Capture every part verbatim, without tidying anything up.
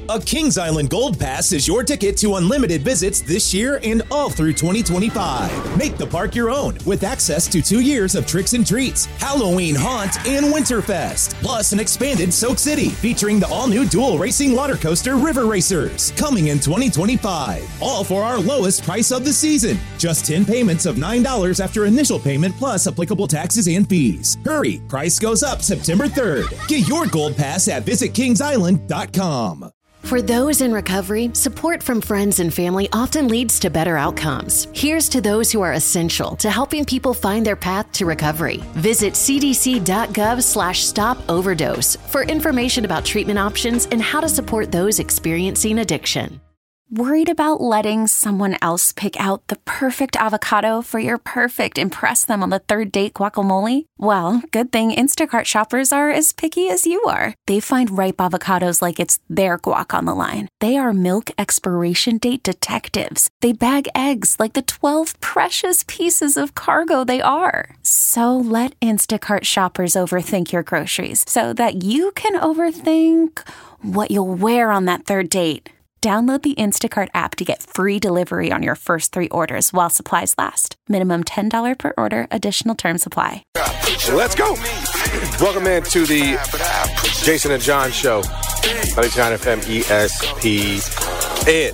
A Kings Island Gold Pass is your ticket to unlimited visits this year and all through twenty twenty-five. Make the park your own with access to two years of tricks and treats, Halloween Haunt, and Winterfest. Plus an expanded Soak City featuring the all-new dual racing water coaster River Racers coming in twenty twenty-five. All for our lowest price of the season. Just ten payments of nine dollars after initial payment plus applicable taxes and fees. Hurry, price goes up September third. Get your Gold Pass at visit kings island dot com. For those in recovery, support from friends and family often leads to better outcomes. Here's to those who are essential to helping people find their path to recovery. Visit cdc.gov slash stop overdose for information about treatment options and how to support those experiencing addiction. Worried about letting someone else pick out the perfect avocado for your perfect impress them on the third date guacamole? Well, good thing Instacart shoppers are as picky as you are. They find ripe avocados like it's their guac on the line. They are milk expiration date detectives. They bag eggs like the twelve precious pieces of cargo they are. So let Instacart shoppers overthink your groceries so that you can overthink what you'll wear on that third date. Download the Instacart app to get free delivery on your first three orders while supplies last. Minimum ten dollars per order. Additional terms apply. Let's go. Welcome in to the Jason and John Show. ninety-nine F M E S P N.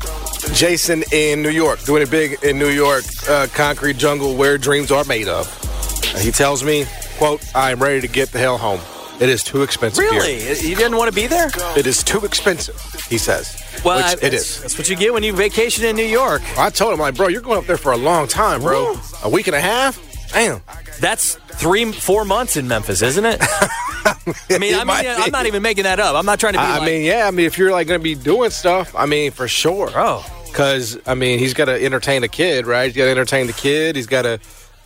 Jason in New York. Doing it big in New York. Uh, concrete jungle where dreams are made of. Uh, he tells me, quote, I am ready to get the hell home. It is too expensive really? here. You didn't want to be there? It is too expensive, he says. Well, Which I, it is. That's what you get when you vacation in New York. I told him, like, bro, you're going up there for a long time, bro. Woo. A week and a half? Damn. That's three, four months in Memphis, isn't it? I mean, I mean I'm not even making that up. I'm not trying to be I like... mean, yeah, I mean, if you're, like, going to be doing stuff, I mean, for sure. Oh. Because, I mean, he's got to entertain a kid, right? He's got to entertain the kid. He's got to,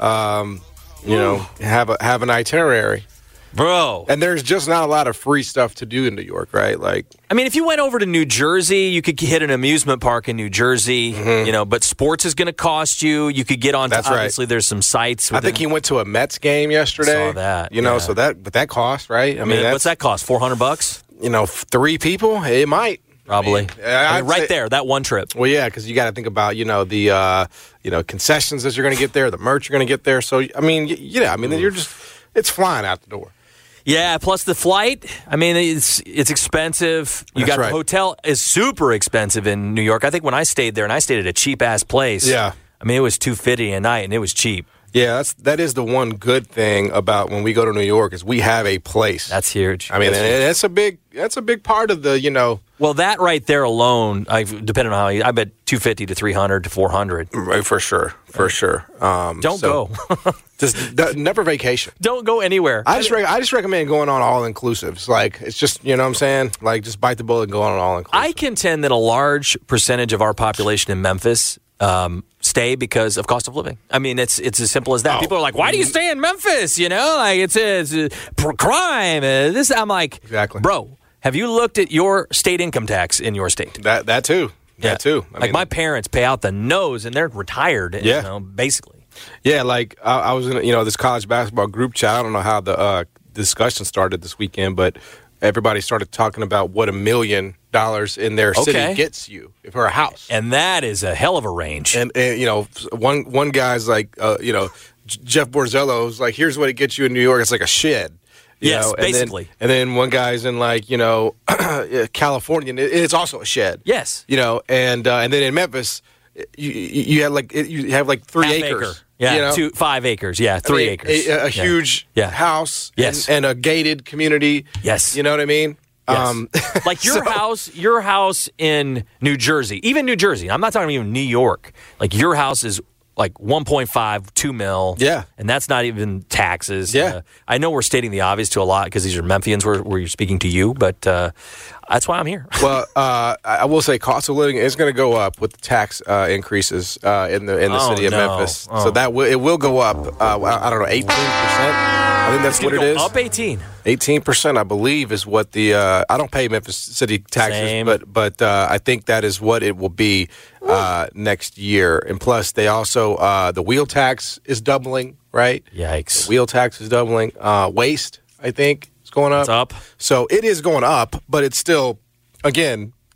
um, you Ooh. know, have a have an itinerary. Bro. And there's just not a lot of free stuff to do in New York, right? Like, I mean, if you went over to New Jersey, you could hit an amusement park in New Jersey, mm-hmm. you know, but sports is going to cost you. You could get on, That's obviously, right. there's some sites. I think he went to a Mets game yesterday. I saw that. You know, yeah. so that, but that cost, right? I, I mean, mean what's that cost? four hundred bucks? You know, three people? It might. Probably. I mean, I mean, right say, there, that one trip. Well, yeah, because you got to think about, you know, the, uh, you know, concessions that you're going to get there, the merch you're going to get there. So, I mean, yeah, I mean, Oof. you're just, it's flying out the door. Yeah, plus the flight. I mean, it's it's expensive. You That's got right. the hotel is super expensive in New York. I think when I stayed there, and I stayed at a cheap ass place. Yeah, I mean, it was two fifty a night, and it was cheap. Yeah, that's that is the one good thing about when we go to New York is we have a place. That's huge. I mean, that's, and that's a big that's a big part of the, you know. Well, that right there alone, I depending on how you, I bet two fifty to three hundred to four hundred. Right, for sure, for right. sure. Um, Don't so, go. just d- never vacation. Don't go anywhere. I just re- I just recommend going on all inclusives. Like it's just, you know what I'm saying? Like just bite the bullet and go on all inclusive. I contend that a large percentage of our population in Memphis um, stay because of cost of living. I mean, it's it's as simple as that. Oh. People are like, "Why do you stay in Memphis?" You know, like it's it's uh, crime. Uh, this I'm like, exactly, bro. Have you looked at your state income tax in your state? That that too. Yeah. That too. I like mean, my parents pay out the nose, and they're retired. Yeah, you know, basically. Yeah, like I, I was in, you know, this college basketball group chat. I don't know how the uh, discussion started this weekend, but everybody started talking about what a million dollars in their city okay. gets you for a house, and that is a hell of a range. And, and you know, one one guy's like, uh, you know, Jeff Borzello's like, here's what it gets you in New York. It's like a shed. You yes, know, and basically. Then, and then one guy's in like, you know, California, and it's also a shed. Yes. You know, and uh, and then in Memphis, you you have like you have like three Half acres. Acre. Yeah, you know? two, five acres. Yeah, three I mean, acres. A, a yeah. huge yeah. house. Yes. And, and a gated community. Yes. You know what I mean? Yes. Um, like your so, house, your house in New Jersey, even New Jersey. I'm not talking even New York. Like your house is like one point five, two mil. Yeah. And that's not even taxes. Yeah. Uh, I know we're stating the obvious to a lot because these are Memphians where, where you're speaking to you, but uh, that's why I'm here. Well, uh, I will say cost of living is going to go up with the tax uh, increases uh, in the in the oh, city of no. Memphis. Oh. So that will, it will go up. Uh, I don't know, eighteen percent. I think that's it's what it go is. Up eighteen. eighteen percent, I believe, is what the uh, I don't pay Memphis City taxes, Same. but but uh, I think that is what it will be uh, next year. And plus, they also uh, the wheel tax is doubling, right? Yikes! The wheel tax is doubling. Uh, waste, I think, is going up. It's up. So it is going up, but it's still, again,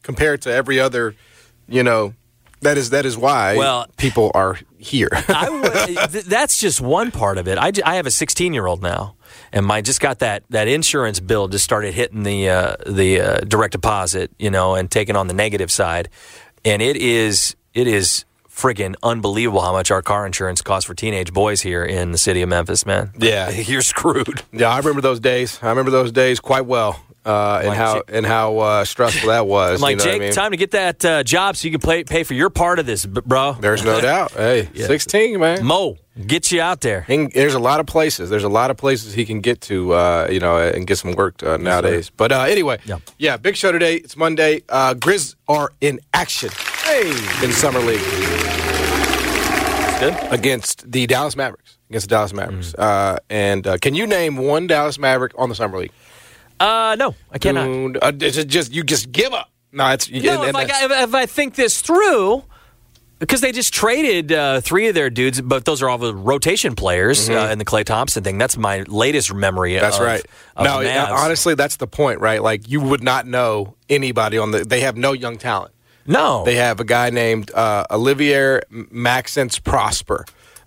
compared to every other, you know, that is that is why well, people are here. I would, th- that's just one part of it. I, j- I have a sixteen-year-old now, and my just got that, that insurance bill just started hitting the uh, the uh, direct deposit, you know, and taking on the negative side, and it is it is friggin' unbelievable how much our car insurance costs for teenage boys here in the city of Memphis, man. Yeah, you're screwed. Yeah, I remember those days. I remember those days quite well. Uh, and, like how, Jake, and how uh, stressful that was. I'm like, you know Jake, what I mean? time to get that uh, job so you can pay, pay for your part of this, bro. There's no doubt. Hey, yeah. sixteen, man. Mo, get you out there. And there's a lot of places. There's a lot of places he can get to, uh, you know, and get some work uh, nowadays. Yes, but uh, anyway, yeah. yeah, big show today. It's Monday. Uh, Grizz are in action. Hey, in Summer League. Good. Against the Dallas Mavericks. Against the Dallas Mavericks. Mm-hmm. Uh, and uh, can you name one Dallas Maverick on the Summer League? Uh, no, I cannot. Uh, it's just you just give up. No, it's you know, and, and if, I, if, if I think this through, because they just traded uh, three of their dudes, but those are all the rotation players mm-hmm. uh, in the Klay Thompson thing. That's my latest memory. That's of, right. Of no, honestly, that's the point, right? Like you would not know anybody on the. They have no young talent. No, they have a guy named uh, Olivier Maxence Prosper.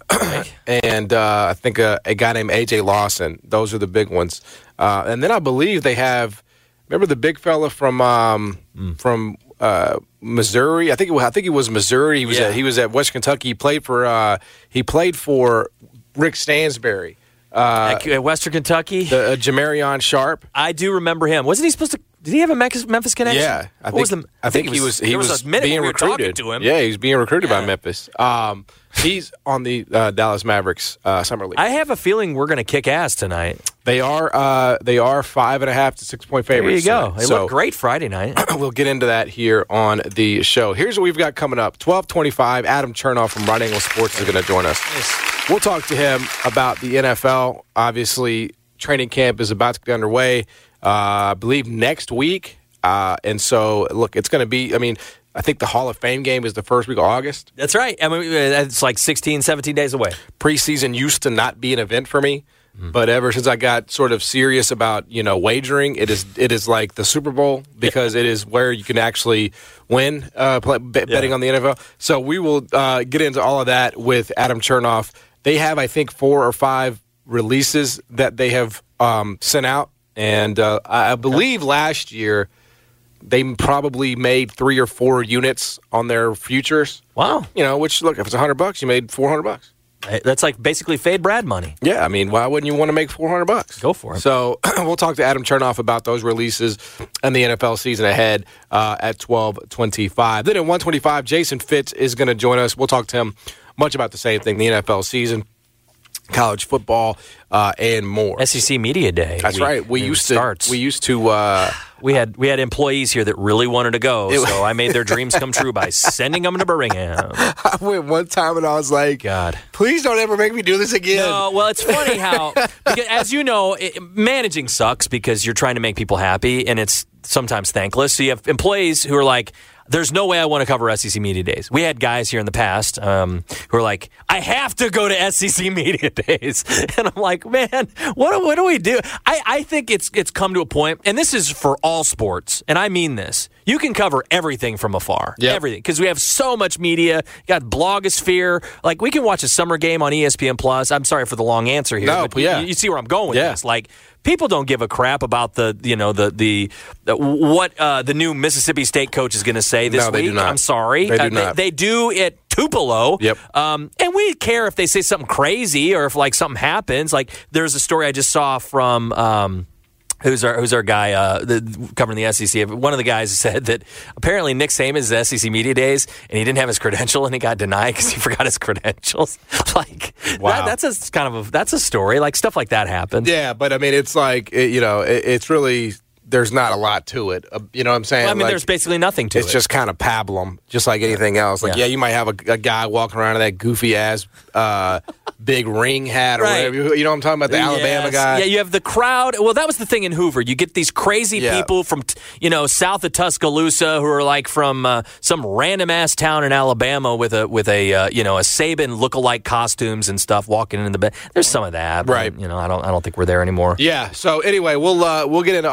and uh, I think a, a guy named A J Lawson. Those are the big ones. Uh, and then I believe they have. Remember the big fella from um, mm. from uh, Missouri? I think it was, I think he was Missouri. He was yeah. at, he was at West Kentucky. He played for uh, he played for Rick Stansbury. Uh, at Western Kentucky. The uh, Jamarion Sharp. I do remember him. Wasn't he supposed to? Did he have a Memphis connection? Yeah, I think, the, I think he was. He was, was being we recruited. To him. Yeah, he was being recruited yeah. by Memphis. Um, he's on the uh, Dallas Mavericks uh, summer league. I have a feeling we're going to kick ass tonight. They are. Uh, they are five and a half to six point favorites. There you go. Tonight. They so, look great Friday night. We'll get into that here on the show. Here's what we've got coming up. twelve twenty-five. Adam Chernoff from Right Angle Sports is going to join us. Nice. We'll talk to him about the N F L. Obviously, training camp is about to get underway. Uh, I believe next week. Uh, and so, look, it's going to be, I mean, I think the Hall of Fame game is the first week of August. That's right. I mean, it's like sixteen, seventeen days away. Preseason used to not be an event for me, mm-hmm. but ever since I got sort of serious about, you know, wagering, it is it is like the Super Bowl because yeah. it is where you can actually win uh, play, b- yeah. betting on the N F L. So we will uh, get into all of that with Adam Chernoff. They have, I think, four or five releases that they have um, sent out. And uh, I believe last year they probably made three or four units on their futures. Wow. You know, which, look, if it's one hundred bucks, you made four hundred bucks. That's like basically Fade Brad money. Yeah, I mean, why wouldn't you want to make four hundred bucks? Go for it. So we'll talk to Adam Chernoff about those releases and the N F L season ahead uh, at twelve twenty-five. Then at one twenty-five, Jason Fitz is going to join us. We'll talk to him much about the same thing, the N F L season, college football, uh, and more. S E C Media Day. That's right. We used to. Starts. We used to. Uh, we had we had employees here that really wanted to go, it, so I made their dreams come true by sending them to Birmingham. I went one time and I was like, "God, please don't ever make me do this again." No, well, it's funny how, because as you know, it, managing sucks because you're trying to make people happy, and it's sometimes thankless. So you have employees who are like, there's no way I want to cover S E C Media Days. We had guys here in the past um, who are like, I have to go to S E C Media Days. And I'm like, man, what, what do we do? I, I think it's it's come to a point, and this is for all sports, and I mean this. You can cover everything from afar. Yep. Everything. Because we have so much media. You got blogosphere. Like, we can watch a summer game on E S P N Plus. I'm sorry for the long answer here. No, but yeah. you, you see where I'm going with yeah. this. Like, people don't give a crap about the, you know, the the, the what uh, the new Mississippi State coach is going to say this no, they week. Do not. I'm sorry. They do uh, not. They, they do at Tupelo. Yep. Um, and we care if they say something crazy or if, like, something happens. Like, there's a story I just saw from um, – Who's our who's our guy uh, the, covering the S E C? One of the guys said that apparently Nick Saban is at S E C Media Days and he didn't have his credential and he got denied because he forgot his credentials. Like, wow. that, that's a kind of a, that's a story. Like, stuff like that happens. Yeah, but I mean, it's like it, you know, it, it's really there's not a lot to it. Uh, you know what I'm saying? Well, I mean, like, there's basically nothing to it's it. It's just kind of pablum, just like anything else. Like, yeah, yeah you might have a, a guy walking around in that goofy ass uh, big ring hat or right. whatever. You know what I'm talking about? The yes. Alabama guy. Yeah, you have the crowd. Well, that was the thing in Hoover. You get these crazy yeah. people from, you know, south of Tuscaloosa who are like from uh, some random ass town in Alabama with a with a uh, you know a Saban lookalike costumes and stuff walking in the bed. There's some of that, but, right? You know, I don't I don't think we're there anymore. Yeah. So anyway, we'll uh, we'll get into all of that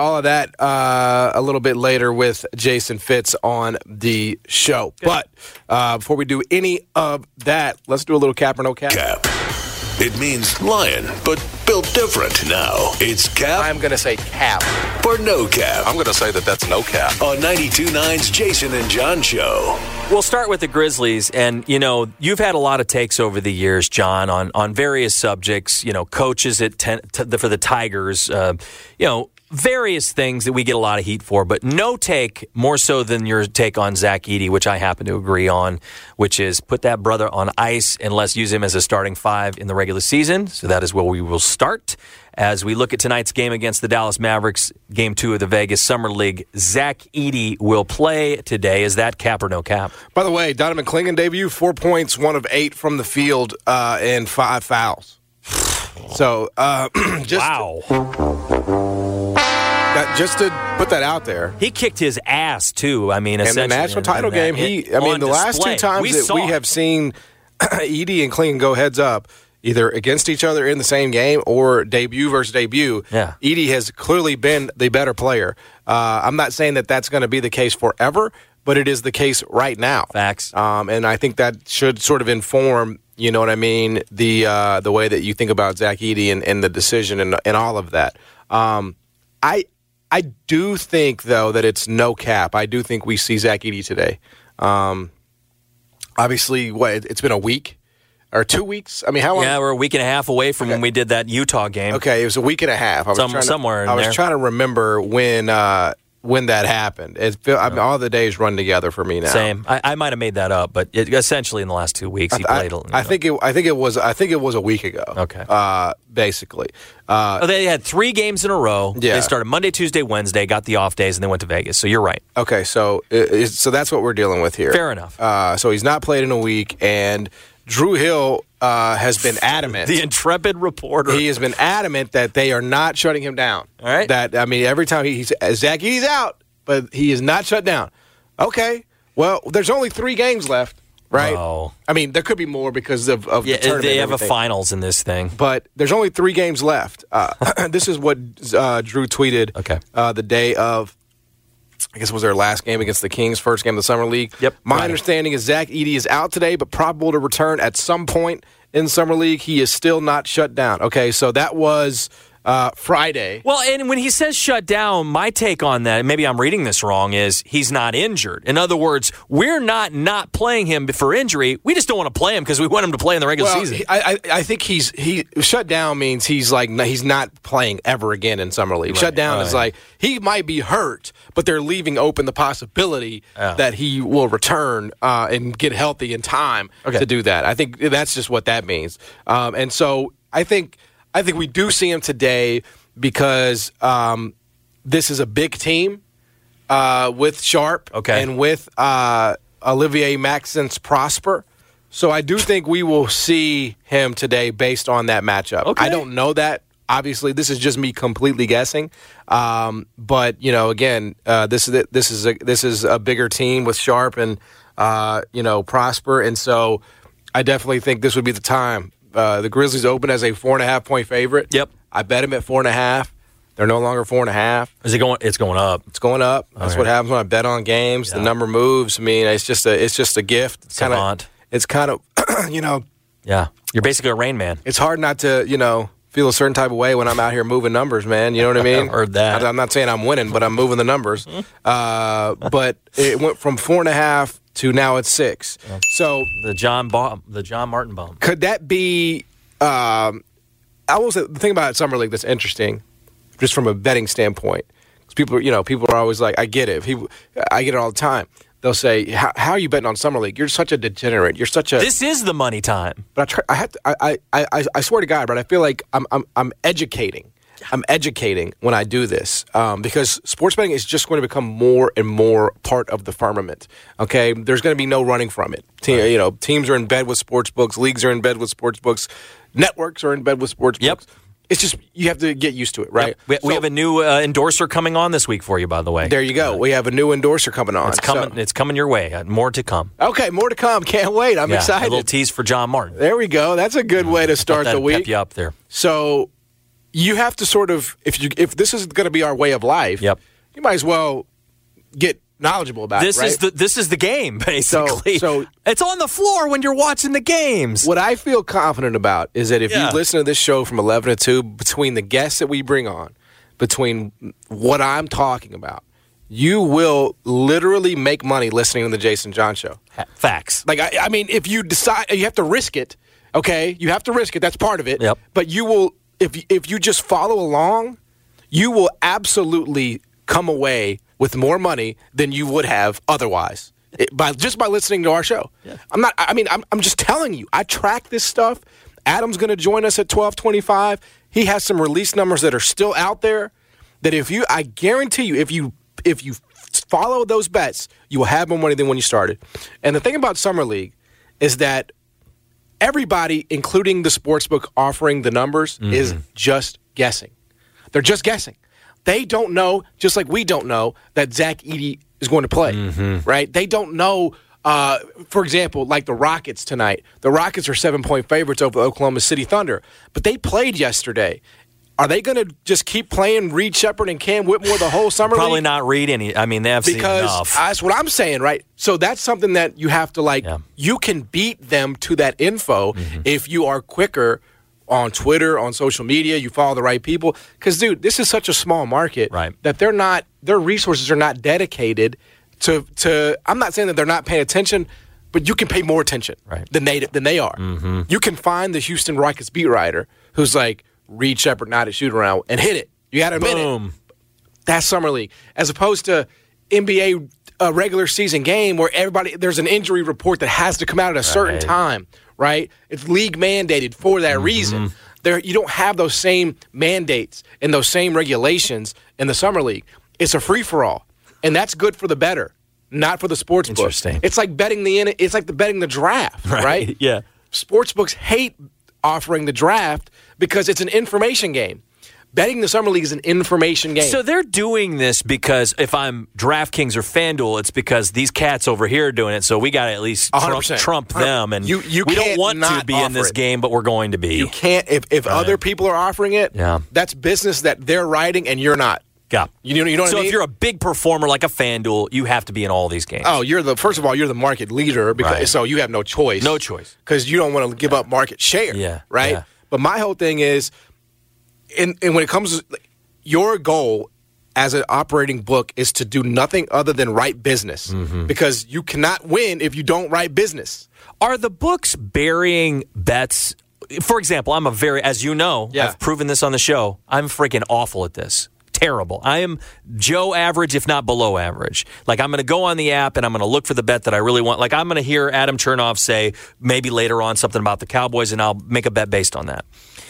that uh, a little bit later with Jason Fitz on the show. Good. But uh, before we do any of that, let's do a little cap or no cap. Cap. It means lion, but built different. Now it's cap. I'm going to say cap. Or no cap. I'm going to say that that's no cap. On ninety-two point nine's Jason and John Show. We'll start with the Grizzlies. And, you know, you've had a lot of takes over the years, John, on, on various subjects. You know, coaches at ten, t- for the Tigers, uh, you know, various things that we get a lot of heat for, but no take more so than your take on Zach Edey, which I happen to agree on, which is put that brother on ice and let's use him as a starting five in the regular season. So that is where we will start. As we look at tonight's game against the Dallas Mavericks, game two of the Vegas Summer League, Zach Edey will play today. Is that cap or no cap? By the way, Donovan Clingan debut, four points, one of eight from the field, uh, and five fouls. So, uh, just wow. That, just to put that out there. He kicked his ass, too. I mean, in essentially. the national title in, game, in he, I mean, the last display. two times we that we it. have seen Edey and Clingan go heads up, either against each other in the same game or debut versus debut, yeah. Edey has clearly been the better player. Uh, I'm not saying that that's going to be the case forever, but it is the case right now. Facts. Um, and I think that should sort of inform, you know what I mean, the uh, the way that you think about Zach Edey and, and the decision and, and all of that. Um, I I do think, though, that it's no cap. I do think we see Zach Edey today. Um, obviously, what it's been a week or two weeks. I mean, how long? Yeah, we're a week and a half away from okay. when we did that Utah game. Okay, it was a week and a half. I was Some, trying to, somewhere in I was there. trying to remember when uh, when that happened. It feel, I mean, all the days run together for me now. Same. I, I might have made that up, but it, essentially in the last two weeks he I, played. I, I I think it. I think it was. I think it was a week ago. Okay. Uh, basically. Uh, oh, they had three games in a row. Yeah. They started Monday, Tuesday, Wednesday, got the off days, and then went to Vegas. So you're right. Okay, so it, so that's what we're dealing with here. Fair enough. Uh, so he's not played in a week, and Drew Hill uh, has been adamant. The intrepid reporter. He has been adamant that they are not shutting him down. All right. That I mean, every time he, he's Zach Edey's out, but he is not shut down. Okay. Well, there's only three games left, right? Oh. I mean, there could be more because of, of yeah, the tournament. they have and a everything. finals in this thing. But there's only three games left. Uh, this is what uh, Drew tweeted okay. uh, the day of, I guess it was their last game against the Kings, first game of the Summer League. Yep. My right. understanding is Zach Edey is out today, but probable to return at some point in Summer League. He is still not shut down. Okay, so that was uh, Friday. Well, and when he says shut down, my take on that, maybe I'm reading this wrong, is he's not injured. In other words, we're not not playing him for injury. We just don't want to play him because we want him to play in the regular well, season. He, I, I think he's he shut down means he's like he's not playing ever again in Summer League. Right, shut down right. is like he might be hurt, but they're leaving open the possibility oh. that he will return uh, and get healthy in time okay. to do that. I think that's just what that means. Um, and so I think I think we do see him today because um, this is a big team uh, with Sharp okay. and with uh, Olivier Maxence Prosper. So I do think we will see him today based on that matchup. Okay. I don't know that. Obviously, this is just me completely guessing. Um, but you know, again, uh, this is this is a, this is a bigger team with Sharp and uh, you know Prosper, and so I definitely think this would be the time. Uh, the Grizzlies open as a four and a half point favorite. Yep. I bet him at four and a half. They're no longer four and a half. Is it going? It's going up. It's going up. That's right. what happens when I bet on games. Yeah. The number moves. I mean, it's just a it's just a gift. It's kind Savant. of it's kind of you know. Yeah, you're basically a Rain Man. It's hard not to you know feel a certain type of way when I'm out here moving numbers, man. You know what I mean? Heard that. I, I'm not saying I'm winning, but I'm moving the numbers. uh, but it went from four and a half to now it's six. Yeah. So the John bomb, the John Martin bomb. Could that be? Um, I will say the thing about Summer League that's interesting, just from a betting standpoint, because people, you know, people are always like, I get it. People, I get it all the time. They'll say, "How, how are you betting on Summer League? You're such a degenerate. You're such a." This is the money time. But I try. I have to. I. I. I, I swear to God, but I feel like I'm. I'm. I'm educating. I'm educating when I do this um, because sports betting is just going to become more and more part of the firmament. Okay, there's going to be no running from it. Te- right. You know, teams are in bed with sports books, leagues are in bed with sports books, networks are in bed with sports yep. books. It's just you have to get used to it, right? Yep. We, so, we have a new uh, endorser coming on this week for you, by the way. There you go. Uh, we have a new endorser coming on. It's coming. So. It's coming your way. Uh, more to come. Okay, more to come. Can't wait. I'm yeah, excited. A little tease for John Martin. There we go. That's a good way to start that the week. Pep you up there. So. You have to sort of, if you if this is going to be our way of life, yep. you might as well get knowledgeable about this it, right? is the this is the game, basically. So, so it's on the floor when you're watching the games. What I feel confident about is that if Yeah. you listen to this show from eleven to two, between the guests that we bring on, between what I'm talking about, you will literally make money listening to the Jason John Show. Facts. Like, I, I mean, if you decide, you have to risk it, okay? You have to risk it. That's part of it. Yep. But you will, if if you just follow along, you will absolutely come away with more money than you would have otherwise it, by just by listening to our show. Yeah. I'm not. I mean, I'm, I'm just telling you. I track this stuff. Adam's going to join us at twelve twenty-five. He has some release numbers that are still out there. That if you, I guarantee you, if you if you follow those bets, you will have more money than when you started. And the thing about Summer League is that everybody, including the sportsbook offering the numbers, mm-hmm. is just guessing. They're just guessing. They don't know, just like we don't know, that Zach Edey is going to play, mm-hmm. right? They don't know, uh, for example, like the Rockets tonight. The Rockets are seven-point favorites over the Oklahoma City Thunder, but they played yesterday. Are they going to just keep playing Reed Shepherd and Cam Whitmore the whole summer Probably league? not read any. I mean, they have seen because enough. That's what I'm saying, right? So that's something that you have to, like, yeah. you can beat them to that info mm-hmm. if you are quicker on Twitter, on social media, you follow the right people. Because, dude, this is such a small market right. that they're not, their resources are not dedicated to, to, I'm not saying that they're not paying attention, but you can pay more attention right. than they than they are. Mm-hmm. You can find the Houston Rockets beat writer who's like, Reed Shepherd not a shoot around and hit it. You got to admit Boom. it. That's Summer League. As opposed to N B A a regular season game where everybody, there's an injury report that has to come out at a certain right. time, right? It's league mandated for that mm-hmm. reason. There, you don't have those same mandates and those same regulations in the Summer League. It's a free-for-all, and that's good for the bettor, not for the sports book. Interesting. It's like betting the it's like the betting the draft, right? right? Yeah. Sports books hate offering the draft because it's an information game. Betting the Summer League is an information game. So they're doing this because if I'm DraftKings or FanDuel, it's because these cats over here are doing it, so we got to at least trump, trump them. And you, you we don't want to be in this it. game, but we're going to be. You can't. If, if right. other people are offering it, yeah. that's business that they're writing and you're not. Yeah. You know, you know what so I mean? if you're a big performer like a FanDuel, you have to be in all these games. Oh, you're the first of all, you're the market leader, because right. so you have no choice. No choice. Because you don't want to give up market share. Yeah. Right? Yeah. But my whole thing is, and, and when it comes to your goal as an operating book is to do nothing other than write business, mm-hmm. because you cannot win if you don't write business. Are the books burying bets? For example, I'm a very, as you know, yeah. I've proven this on the show, I'm freaking awful at this. Terrible. I am Joe average, if not below average. Like, I'm going to go on the app and I'm going to look for the bet that I really want. Like, I'm going to hear Adam Chernoff say maybe later on something about the Cowboys, and I'll make a bet based on that.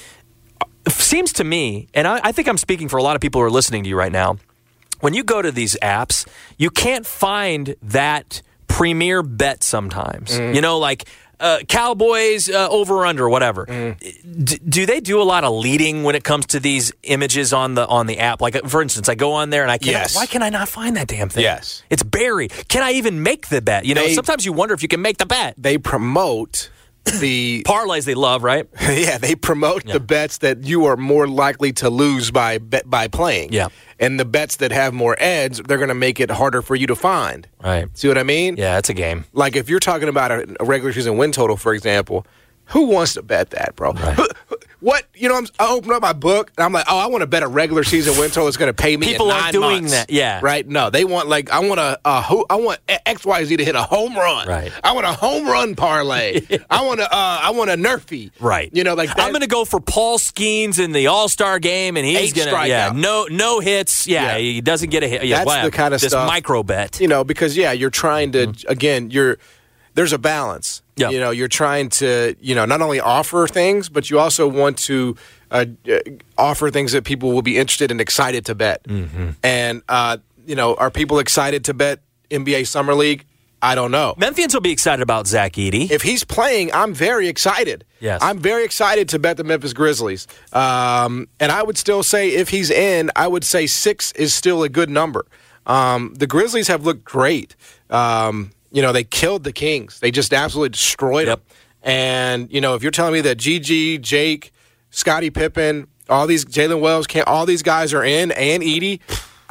It seems to me, and I, I think I'm speaking for a lot of people who are listening to you right now, when you go to these apps, you can't find that premier bet sometimes. Mm. You know, like uh, Cowboys uh, over or under, whatever. Mm. D- do they do a lot of leading when it comes to these images on the on the app? Like, for instance, I go on there and I can't. Yes. Why can I not find that damn thing? Yes. It's buried. Can I even make the bet? You know, they, sometimes you wonder if you can make the bet. They promote the parlays they love, right? Yeah, they promote yeah. the bets that you are more likely to lose by bet, by playing. Yeah. And the bets that have more edge, they're going to make it harder for you to find. Right. See what I mean? Yeah, it's a game. Like if you're talking about a, a regular season win total, for example, who wants to bet that, bro? Right. Who, who, what, you know, I'm, I open up my book, and I'm like, oh, I want to bet a regular season win total that's going to pay me People in nine aren't doing months. that, yeah. Right? No, they want, like, I want a, a who, I want X Y Z to hit a home run. Right. I want a home run parlay. I want a, uh, I want a Nerfy. Right. You know, like that. I'm going to go for Paul Skeens in the All-Star game, and he's going to, yeah, no no hits. Yeah, Yeah. he doesn't get a hit. Yeah, That's wow, the kind of this stuff. micro bet. You know, because, yeah, you're trying to, Mm-hmm. again, you're, there's a balance. Yeah. You know, you're trying to, you know, not only offer things, but you also want to uh, uh, offer things that people will be interested and excited to bet. Mm-hmm. And, uh, you know, are people excited to bet N B A Summer League? I don't know. Memphians will be excited about Zach Edey. If he's playing, I'm very excited. Yes. I'm very excited to bet the Memphis Grizzlies. Um, and I would still say if he's in, I would say six is still a good number. Um, the Grizzlies have looked great. Um, you know, they killed the Kings. They just absolutely destroyed Yep. them. And, you know, if you're telling me that G G, Jake, Scottie Pippen, all these, Jalen Wells, can't, all these guys are in, and Edey,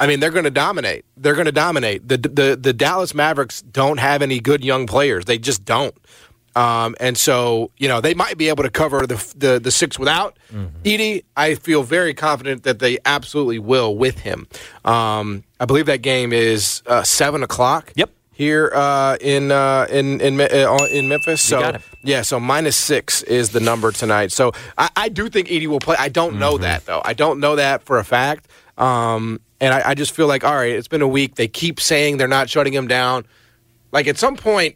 I mean, they're going to dominate. They're going to dominate. The, the the Dallas Mavericks don't have any good young players. They just don't. Um, and so, you know, they might be able to cover the the, the six without mm-hmm. Edey. I feel very confident that they absolutely will with him. Um, I believe that game is uh, seven o'clock. Yep. Here uh, in uh, in in uh, in Memphis. So you got it. Yeah, so minus six is the number tonight. So I, I do think Edey will play. I don't know mm-hmm. that though. I don't know that for a fact. Um, and I, I just feel like, all right, it's been a week. They keep saying they're not shutting him down. Like at some point,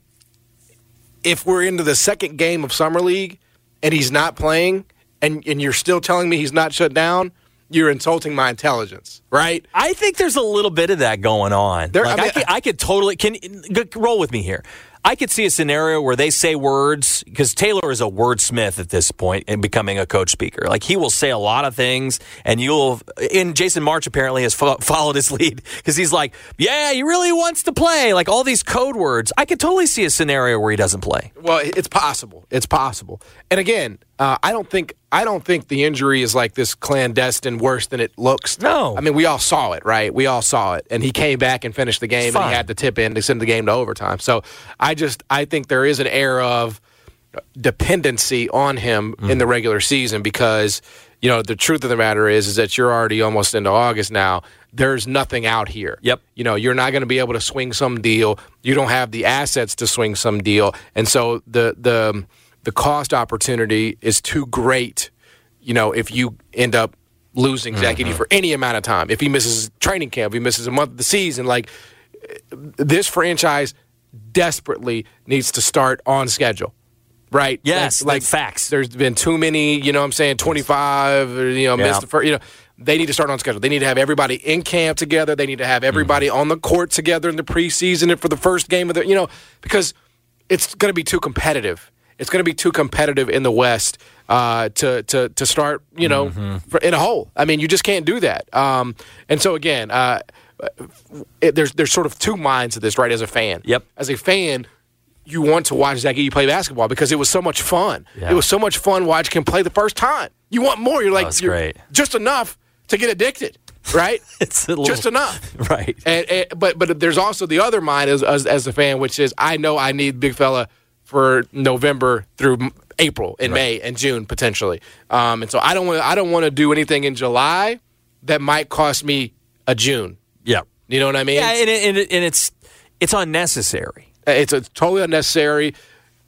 if we're into the second game of Summer League and he's not playing, and and you're still telling me he's not shut down, you're insulting my intelligence, right? I think there's a little bit of that going on. There, like I, mean, I, could, I could totally can roll with me here. I could see a scenario where they say words, because Taylor is a wordsmith at this point in becoming a coach speaker. Like, he will say a lot of things, and you'll, and Jason March apparently has fo- followed his lead, because he's like, yeah, he really wants to play. Like, all these code words. I could totally see a scenario where he doesn't play. Well, it's possible. It's possible. And again, uh, I don't think I don't think the injury is like this clandestine, worse than it looks. No. I mean, we all saw it, right? We all saw it. And he came back and finished the game, and he had to tip in to send the game to overtime. So I just I think there is an air of dependency on him mm. in the regular season, because, you know, the truth of the matter is, is that you're already almost into August now. There's nothing out here. Yep. You know, you're not going to be able to swing some deal. You don't have the assets to swing some deal. And so the the the cost opportunity is too great, you know, if you end up losing Zach Edey mm-hmm. for any amount of time. If he misses training camp, if he misses a month of the season, like, this franchise desperately needs to start on schedule, right? Yes, like, like facts. There's been too many, you know what I'm saying, twenty-five, or, you know, yeah. missed the first, you know. They need to start on schedule. They need to have everybody in camp together. They need to have everybody mm-hmm. on the court together in the preseason and for the first game of the, you know, because it's going to be too competitive. It's going to be too competitive in the West uh, to to to start, you know, mm-hmm. for, in a hole. I mean, you just can't do that. Um, and so again, uh, it, there's there's sort of two minds to this, right? As a fan, yep. As a fan, you want to watch Zach Edey play basketball because it was so much fun. Yeah. It was so much fun watching him play the first time. You want more. You're like, that's you're great. Just enough to get addicted, right? It's a little, just enough, right? And, and but but there's also the other mind as, as as a fan, which is I know I need big fella for November through April and right. May and June potentially, um, and so I don't want I don't want to do anything in July that might cost me a June. Yeah, you know what I mean? Yeah, and, and, and it's it's unnecessary. It's a totally unnecessary.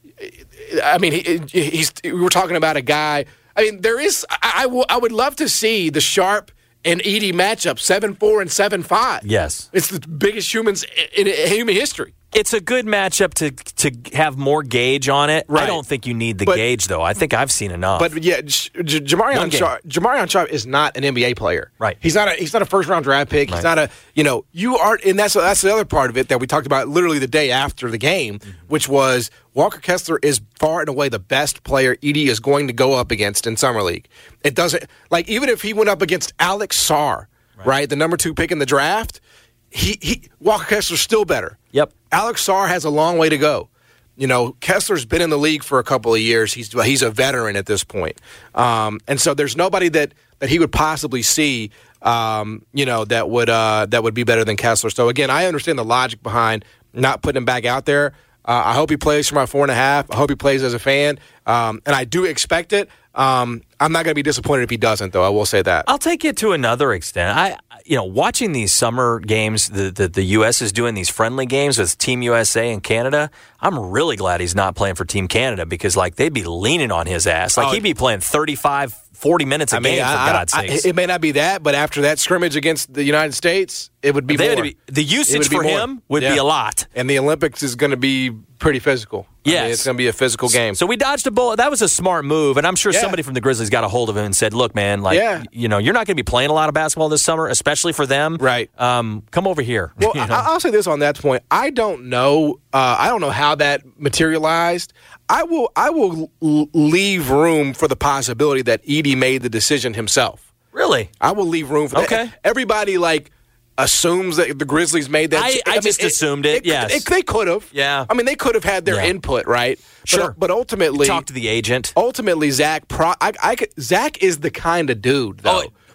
I mean, he, he's. We were talking about a guy. I mean, there is. I, I, w- I would love to see the Sharp and Edey matchup, seven four and seven five. Yes, it's the biggest humans in, in human history. It's a good matchup to to have more gauge on it. Right. I don't think you need the but, gauge, though. I think I've seen enough. But yeah, J- J- Jamarion Sharp, Jamarion Sharp is not an N B A player. Right. He's not a he's not a first round draft pick. He's right. not a you know you are, and that's that's the other part of it that we talked about literally the day after the game, mm-hmm. which was Walker Kessler is far and away the best player Edey is going to go up against in Summer League. It doesn't like even if he went up against Alex Sarr, right, right the number two pick in the draft. He, he Walker Kessler's still better. Yep. Alex Sarr has a long way to go. You know, Kessler's been in the league for a couple of years. He's he's a veteran at this point. Um, and so there's nobody that, that he would possibly see, um, you know, that would uh, that would be better than Kessler. So, again, I understand the logic behind not putting him back out there. Uh, I hope he plays for my four and a half. I hope he plays as a fan. Um, and I do expect it. Um, I'm not going to be disappointed if he doesn't, though. I will say that. I'll take it to another extent. I, you know, watching these summer games, the, the the U S is doing these friendly games with Team U S A and Canada. I'm really glad he's not playing for Team Canada because, like, they'd be leaning on his ass. Like, oh, he'd be playing thirty-five, forty minutes a I mean, game, for I, God's I, sakes. I, it may not be that, but after that scrimmage against the United States, it would be they more. Be, the usage for him would yeah. be a lot. And the Olympics is going to be pretty physical. Yes. I mean, it's going to be a physical game. So we dodged a bullet. That was a smart move, and I'm sure yeah. somebody from the Grizzlies got a hold of him and said, look, man, like, yeah. you know, you're not going to be playing a lot of basketball this summer, especially for them. Right. Um, come over here. Well, you know? I'll say this on that point. I don't know. Uh, I don't know how that materialized. I will. I will l- leave room for the possibility that Edey made the decision himself. Really? I will leave room for okay. that. Everybody like assumes that the Grizzlies made that. I, I, I mean, just it, assumed it. it yes, it, they could have. Yeah. I mean, they could have had their yeah. input, right? Sure. But, but ultimately, talk to the agent. Ultimately, Zach. Pro, I, I could, Zach is the kind of dude, though. Oh,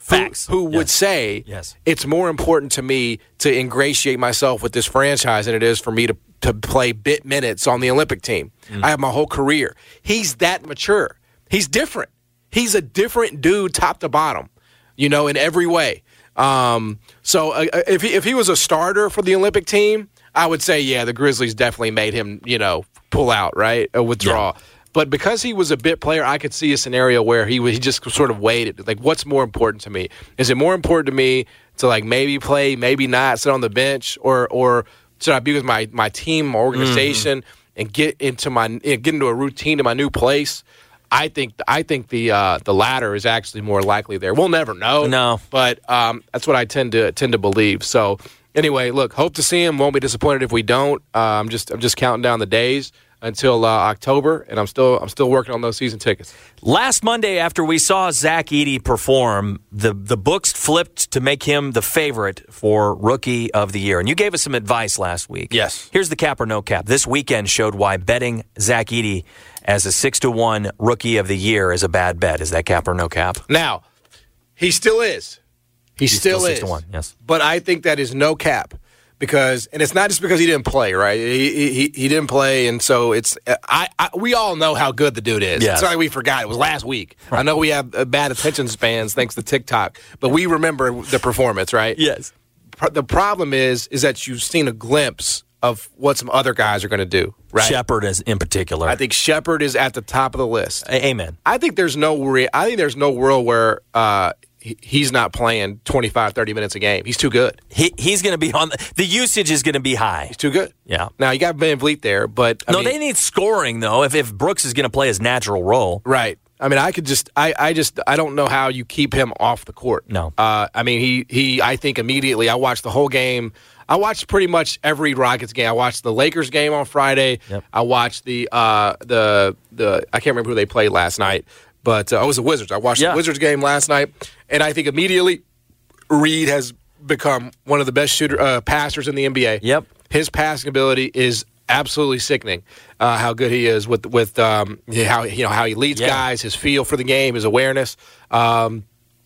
Facts. who, who yes. would say yes. it's more important to me to ingratiate myself with this franchise than it is for me to, to play bit minutes on the Olympic team. Mm. I have my whole career. He's that mature. He's different. He's a different dude top to bottom, you know, in every way. Um, so uh, if he, if he was a starter for the Olympic team, I would say, yeah, the Grizzlies definitely made him, you know, pull out, right, or withdraw. Yeah. But because he was a bit player, I could see a scenario where he he just sort of waited. Like, what's more important to me? Is it more important to me to, like, maybe play, maybe not, sit on the bench, or or should I be with my, my team, my organization, mm-hmm. and get into my get into a routine in my new place? I think I think the uh, the latter is actually more likely there. We'll never know. No, but um, that's what I tend to tend to believe. So anyway, look, hope to see him. Won't be disappointed if we don't. Uh, I'm just I'm just counting down the days until uh, October, and I'm still I'm still working on those season tickets. Last Monday, after we saw Zach Edey perform, the the books flipped to make him the favorite for Rookie of the Year, and you gave us some advice last week. Yes. Here's the cap or no cap. This weekend showed why betting Zach Edey as a six to one Rookie of the Year is a bad bet. Is that cap or no cap? Now, he still is. He He's still, still is. six to one, yes. But I think that is no cap. Because, and it's not just because he didn't play, right? He he, he didn't play, and so it's I, I we all know how good the dude is. Yes. It's not like we forgot. It was last week. Right. I know we have uh, bad attention spans thanks to TikTok, but we remember the performance, right? Yes. The problem is is that you've seen a glimpse of what some other guys are going to do, right? Shepard is in particular. I think Shepard is at the top of the list. A- Amen. I think there's no re- I think there's no world where uh, he, he's not playing twenty-five, thirty minutes a game. He's too good. He he's going to be on the, the usage is going to be high. He's too good. Yeah. Now you got Van Vliet there, but I no, mean, they need scoring though. If if Brooks is going to play his natural role, right? I mean, I could just, I, I just, I don't know how you keep him off the court. No. Uh, I mean, he, he, I think immediately. I watched the whole game. I watched pretty much every Rockets game. I watched the Lakers game on Friday. Yep. I watched the, uh, the, the, I can't remember who they played last night, but uh, oh, it was the Wizards. I watched yeah. the Wizards game last night, and I think immediately Reed has become one of the best shooter uh, passers in the N B A. Yep. His passing ability is absolutely sickening. Uh, how good he is with with um, how you know how he leads yeah. guys, his feel for the game, his awareness. Um,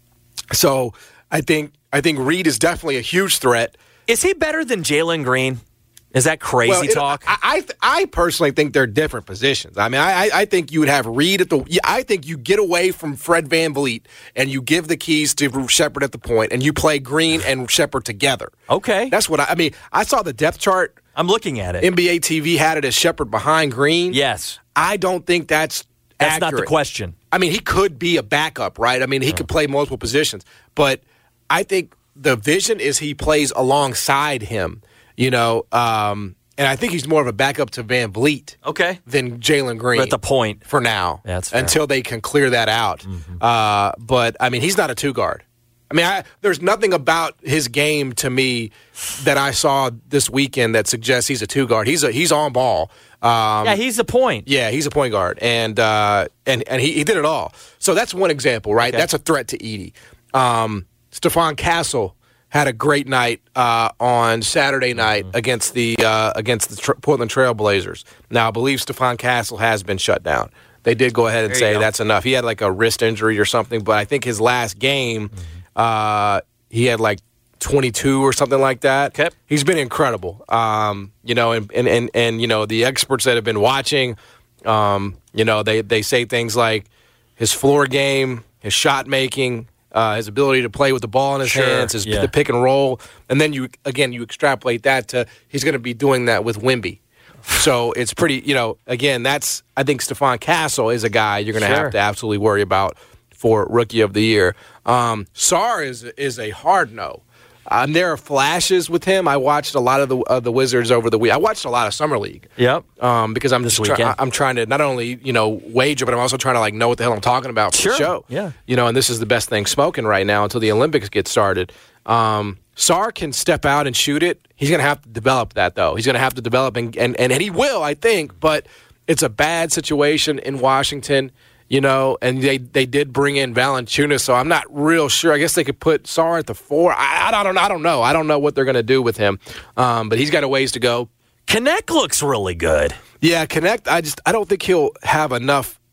so I think I think Reed is definitely a huge threat. Is he better than Jalen Green? Is that crazy well, it, talk? I I, th- I personally think they're different positions. I mean, I I think you would have Reed at the. I think you get away from Fred VanVleet and you give the keys to Shepard at the point, and you play Green and Shepard together. Okay, that's what I, I mean. I saw the depth chart. I'm looking at it. N B A T V had it as Shepard behind Green. Yes, I don't think that's that's accurate. not the question. I mean, he could be a backup, right? I mean, he oh. could play multiple positions, but I think the vision is he plays alongside him. You know, um, and I think he's more of a backup to Van Vliet, okay, than Jalen Green. But at the point for now, that's fair. Until they can clear that out. Mm-hmm. Uh, but I mean, he's not a two guard. I mean, I, there's nothing about his game to me that I saw this weekend that suggests he's a two guard. He's a he's on ball. Um, yeah, he's a point. Yeah, he's a point guard, and uh, and and he, he did it all. So that's one example, right? Okay. That's a threat to Edey. Um, Stephon Castle had a great night uh, on Saturday night mm-hmm. against the uh, against the Tra- Portland Trail Blazers. Now, I believe Stephon Castle has been shut down. They did go ahead and there say that's enough. He had like a wrist injury or something, but I think his last game, mm-hmm. uh, he had like twenty-two or something like that. Okay. He's been incredible. Um, you know, and, and, and, and, you know, the experts that have been watching, um, you know, they, they say things like his floor game, his shot making, Uh, his ability to play with the ball in his sure, hands, his yeah. the pick and roll, and then you again you extrapolate that to he's going to be doing that with Wemby. So it's pretty, you know. Again, that's I think Stephon Castle is a guy you're going to sure. have to absolutely worry about for Rookie of the Year. Um, Sarr is is a hard no. Um, there are flashes with him. I watched a lot of the uh, the Wizards over the week. I watched a lot of Summer League. Yep. Um, because I'm this just try- I'm trying to not only you know wager, but I'm also trying to like know what the hell I'm talking about for sure. the show. Yeah. You know, and this is the best thing smoking right now until the Olympics get started. Um, Sarr can step out and shoot it. He's going to have to develop that though. He's going to have to develop and, and and he will, I think. But it's a bad situation in Washington. You know, and they, they did bring in Valanciunas, so I'm not real sure. I guess they could put Sarr at the four. I, I don't I don't know. I don't know what they're going to do with him. Um, but he's got a ways to go. Connect looks really good. Yeah, Connect. I just I don't think he'll have enough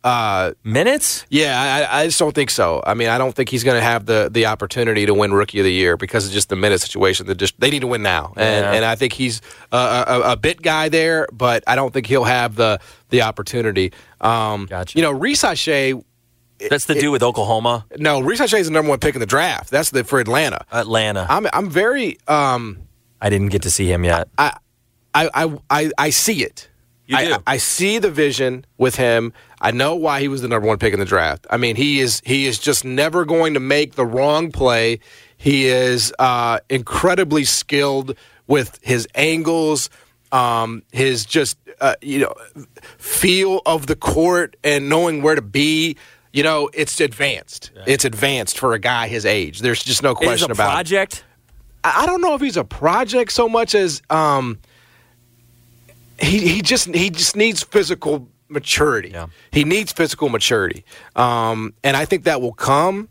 Uh, Minutes? Yeah, I, I just don't think so. I mean, I don't think he's going to have the, the opportunity to win Rookie of the Year because of just the minute situation. That just they need to win now, and Yeah. and I think he's a, a, a bit guy there, but I don't think he'll have the the opportunity. Um, Gotcha. You know, Reese Shea. That's the dude with Oklahoma? No, Reese Shea is the number one pick in the draft. That's the for Atlanta. Atlanta. I'm I'm very. Um, I didn't get to see him yet. I I I I see it. You do? I, I see the vision with him. I know why he was the number one pick in the draft. I mean, he is he is just never going to make the wrong play. He is uh, incredibly skilled with his angles, um, his just uh, you know feel of the court and knowing where to be. You know, it's advanced. Yeah. It's advanced for a guy his age. There's just no question about it. about Project? it. I don't know if he's a project so much as um, he he just he just needs physical maturity. Yeah. He needs physical maturity, um, and I think that will come.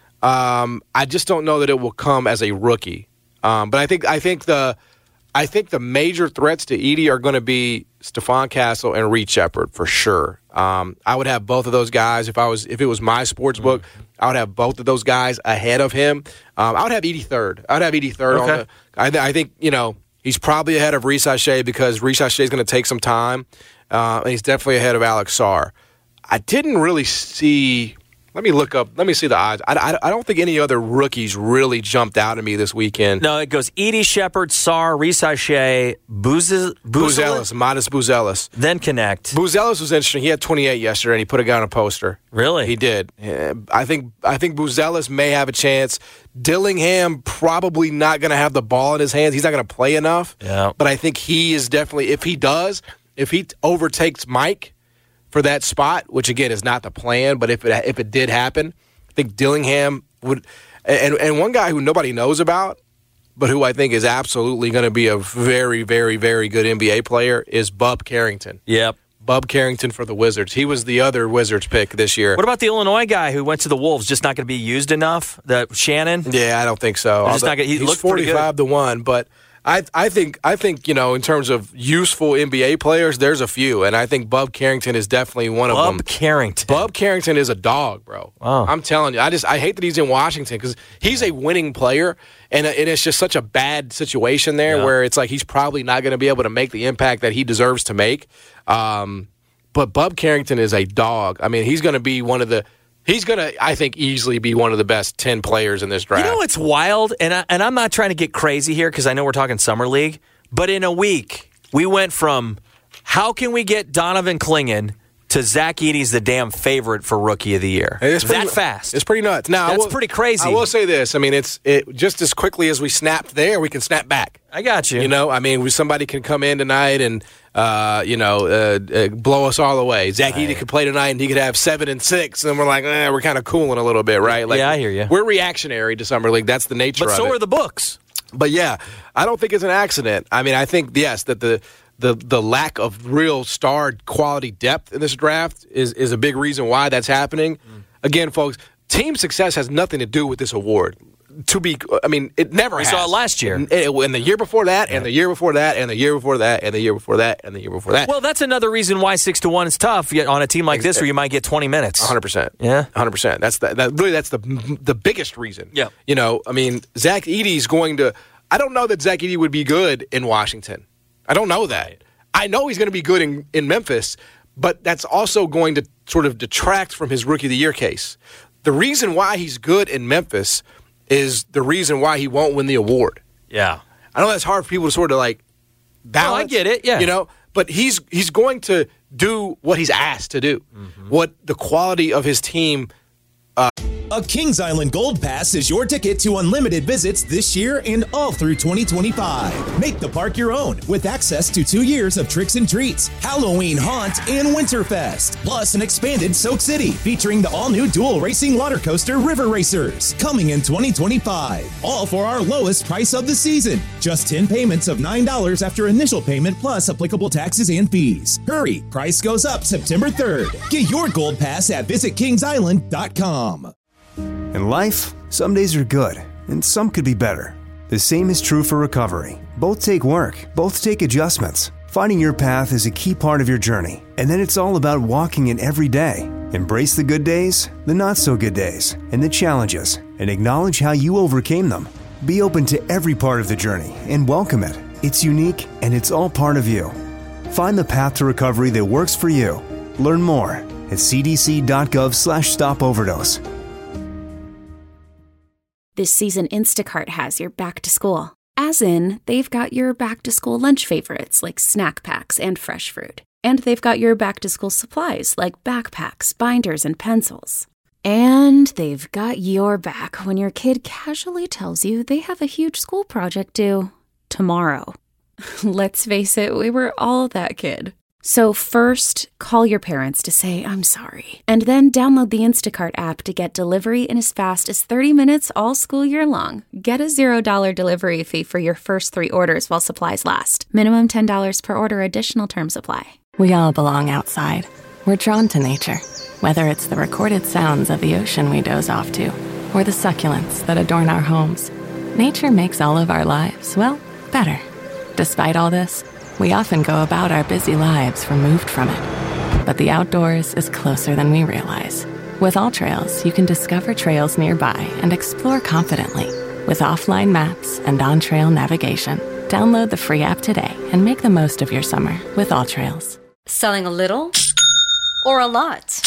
Um, I just don't know that it will come as a rookie. Um, but I think I think the I think the major threats to Edey are going to be Stephon Castle and Reed Sheppard for sure. Um, I would have both of those guys if I was if it was my sports book. Mm-hmm. I would have both of those guys ahead of him. Um, I would have Edey third. I would have Edey third. Okay. On the, I, th- I think you know he's probably ahead of Reese Shea because Reese Shea is going to take some time, uh, and he's definitely ahead of Alex Sarr. I didn't really see. Let me look up. Let me see the odds. I, I, I don't think any other rookies really jumped out at me this weekend. No, it goes Edey, Sheppard, Sarr, Reese Shea, Booz- Buzelis, Modest Buzelis. Then Connect. Buzelis was interesting. He had twenty-eight yesterday, and he put a guy on a poster. Really? He did. Uh, I think I think Buzelis may have a chance. Dillingham probably not going to have the ball in his hands. He's not going to play enough. Yeah. But I think he is definitely, if he does, if he t- overtakes Mike for that spot, which again is not the plan, but if it if it did happen, I think Dillingham would. And and one guy who nobody knows about, but who I think is absolutely going to be a very, very, very good N B A player is Bub Carrington. Yep. Bub Carrington for the Wizards. He was the other Wizards pick this year. What about the Illinois guy who went to the Wolves? Just not going to be used enough? The Shannon? Yeah, I don't think so. Just not gonna, he He's looked pretty forty-five good. to one, but I I think I think you know in terms of useful N B A players, there's a few, and I think Bub Carrington is definitely one of them. Bub Carrington. Bub Carrington is a dog, bro. Wow. I'm telling you, I just I hate that he's in Washington because he's a winning player, and, and it's just such a bad situation there Yeah. where it's like he's probably not going to be able to make the impact that he deserves to make. Um, but Bub Carrington is a dog. I mean, he's going to be one of the. He's going to, I think, easily be one of the best ten players in this draft. You know what's wild? And, I, and I'm not trying to get crazy here because I know we're talking Summer League, but in a week, we went from how can we get Donovan Clingan to Zach Edey's the damn favorite for Rookie of the Year. It's that pretty, fast. It's pretty nuts. Now, I That's will- pretty crazy. I will say this. I mean, it's it just as quickly as we snapped there, we can snap back. I got you. You know, I mean, somebody can come in tonight and, uh, you know, uh, uh, blow us all away. Zach Right. Edey could play tonight and he could have seven and six, and we're like, eh, we're kind of cooling a little bit, right? Like, Yeah, I hear you. We're reactionary to Summer League. That's the nature but of so it. are the books. But yeah, I don't think it's an accident. I mean, I think yes, that the the the lack of real star quality depth in this draft is is a big reason why that's happening. Mm. Again, folks, team success has nothing to do with this award. To be, I mean, it never. We has. saw it last year. and, and the year before that, and the year before that, and the year before that, and the year before that, and the year before that. Well, that's another reason why six to one is tough yet on a team like this where you might get twenty minutes. one hundred percent. Yeah? one hundred percent. That's the, that really that's the the biggest reason. Yeah. You know, I mean, Zach Edey's going to I don't know that Zach Edey would be good in Washington. I don't know that. I know he's going to be good in, in Memphis, but that's also going to sort of detract from his Rookie of the Year case. The reason why he's good in Memphis is the reason why he won't win the award. Yeah. I know that's hard for people to sort of like balance. No, I get it, yeah. You know, but he's he's going to do what he's asked to do, mm-hmm. what the quality of his team. Uh, A Kings Island Gold Pass is your ticket to unlimited visits this year and all through twenty twenty-five. Make the park your own with access to two years of tricks and treats, Halloween Haunt, and Winterfest. Plus an expanded Soak City featuring the all-new dual racing water coaster River Racers coming in twenty twenty-five. All for our lowest price of the season. Just ten payments of nine dollars after initial payment plus applicable taxes and fees. Hurry, price goes up September third. Get your Gold Pass at visit kings island dot com. In life, some days are good, and some could be better. The same is true for recovery. Both take work, both take adjustments. Finding your path is a key part of your journey, and then it's all about walking it every day. Embrace the good days, the not so good days, and the challenges, and acknowledge how you overcame them. Be open to every part of the journey and welcome it. It's unique and it's all part of you. Find the path to recovery that works for you. Learn more at cdc.gov slash stop overdose. This season, Instacart has your back to school. As in, they've got your back to school lunch favorites like snack packs and fresh fruit. And they've got your back to school supplies like backpacks, binders, and pencils. And they've got your back when your kid casually tells you they have a huge school project due tomorrow. Let's face it, we were all that kid. So first, call your parents to say, I'm sorry. And then download the Instacart app to get delivery in as fast as thirty minutes all school year long. Get a zero dollar delivery fee for your first three orders while supplies last. Minimum ten dollars per order. Additional terms apply. We all belong outside. We're drawn to nature. Whether it's the recorded sounds of the ocean we doze off to, or the succulents that adorn our homes, nature makes all of our lives, well, better. Despite all this, we often go about our busy lives removed from it. But the outdoors is closer than we realize. With All Trails, you can discover trails nearby and explore confidently. With offline maps and on-trail navigation, download the free app today and make the most of your summer with All Trails. Selling a little or a lot?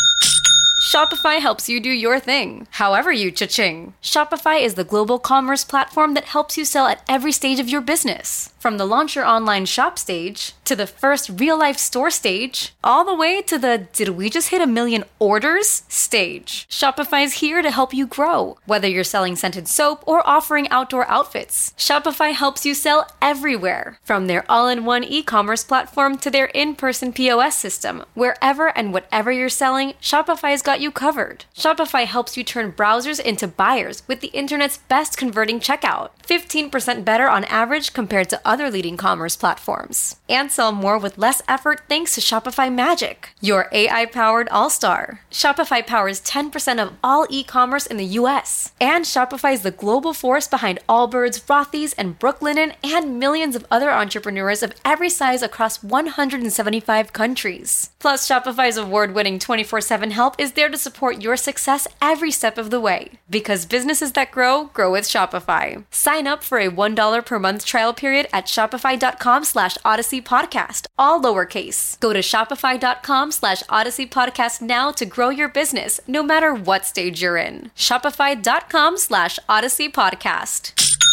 Shopify helps you do your thing, however you cha-ching. Shopify is the global commerce platform that helps you sell at every stage of your business. From the launch your online shop stage, to the first real-life store stage, all the way to the did we just hit a million orders stage. Shopify's here to help you grow. Whether you're selling scented soap or offering outdoor outfits, Shopify helps you sell everywhere. From their all-in-one e-commerce platform to their in-person P O S system, wherever and whatever you're selling, Shopify's got you covered. Shopify helps you turn browsers into buyers with the internet's best converting checkout. fifteen percent better on average compared to other leading commerce platforms. And sell more with less effort thanks to Shopify Magic, your A I-powered all-star. Shopify powers ten percent of all e-commerce in the U S. And Shopify is the global force behind Allbirds, Rothy's, and Brooklinen, and millions of other entrepreneurs of every size across one hundred seventy-five countries. Plus, Shopify's award-winning twenty-four seven help is there to support your success every step of the way. Because businesses that grow, grow with Shopify. Sign up for a one dollar per month trial period at shopify.com slash Odyssey Podcast, all lowercase. Go to shopify.com slash Odyssey Podcast now to grow your business, no matter what stage you're in. Shopify.com slash Odyssey Podcast.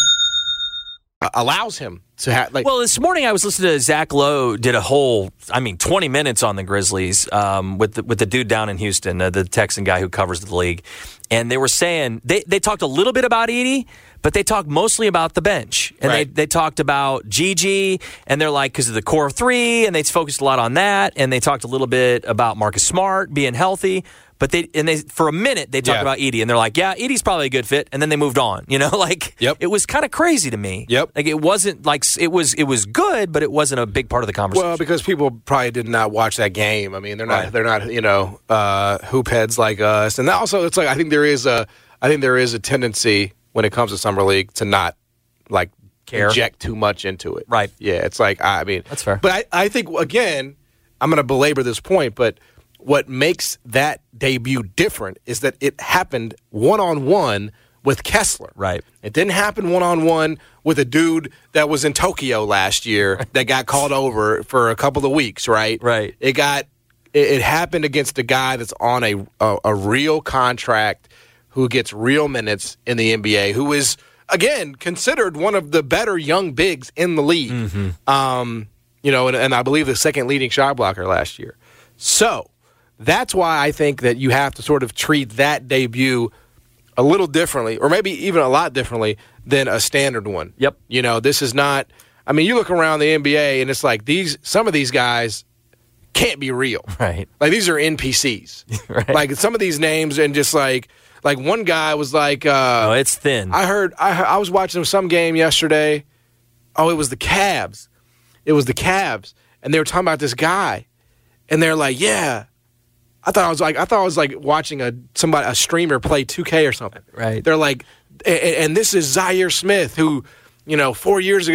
Allows him to have, like. Well, this morning I was listening to Zach Lowe did a whole, I mean, twenty minutes on the Grizzlies um, with the, with the dude down in Houston, uh, the Texan guy who covers the league, and they were saying they they talked a little bit about Edey, but they talked mostly about the bench, and right. they they talked about Gigi, and they're like because of the core three, and they focused a lot on that, and they talked a little bit about Marcus Smart being healthy. But they and they for a minute they talked yeah. about Edey, and they're like, yeah, Edey's probably a good fit, and then they moved on. You know, like yep. it was kind of crazy to me. Yep. Like it wasn't like it was it was good, but it wasn't a big part of the conversation. Well, because people probably did not watch that game. I mean, they're not right. they're not you know uh, hoop heads like us, and also it's like I think there is a I think there is a tendency when it comes to summer league to not like care inject too much into it. Right. Yeah. It's like I mean that's fair. But I I think again I'm going to belabor this point, but. What makes that debut different is that it happened one-on-one with Kessler. Right. It didn't happen one-on-one with a dude that was in Tokyo last year that got called over for a couple of weeks, right? Right. It got it, it happened against a guy that's on a, a a real contract who gets real minutes in the N B A, who is, again, considered one of the better young bigs in the league. Mm-hmm. Um, you know, and, and I believe the second leading shot blocker last year. So that's why I think that you have to sort of treat that debut a little differently, or maybe even a lot differently than a standard one. Yep. You know, this is not – I mean, you look around the N B A, and it's like these some of these guys can't be real. Right. Like, these are N P Cs. Right. Like, some of these names and just like – like, one guy was like uh, – Oh, it's thin. I heard I, – I was watching some game yesterday. Oh, it was the Cavs. It was the Cavs. And they were talking about this guy. And they're like, yeah – I thought I was like I thought I was like watching a somebody a streamer play two K or something. Right. They're like, and, and this is Zaire Smith, who, you know, four years ago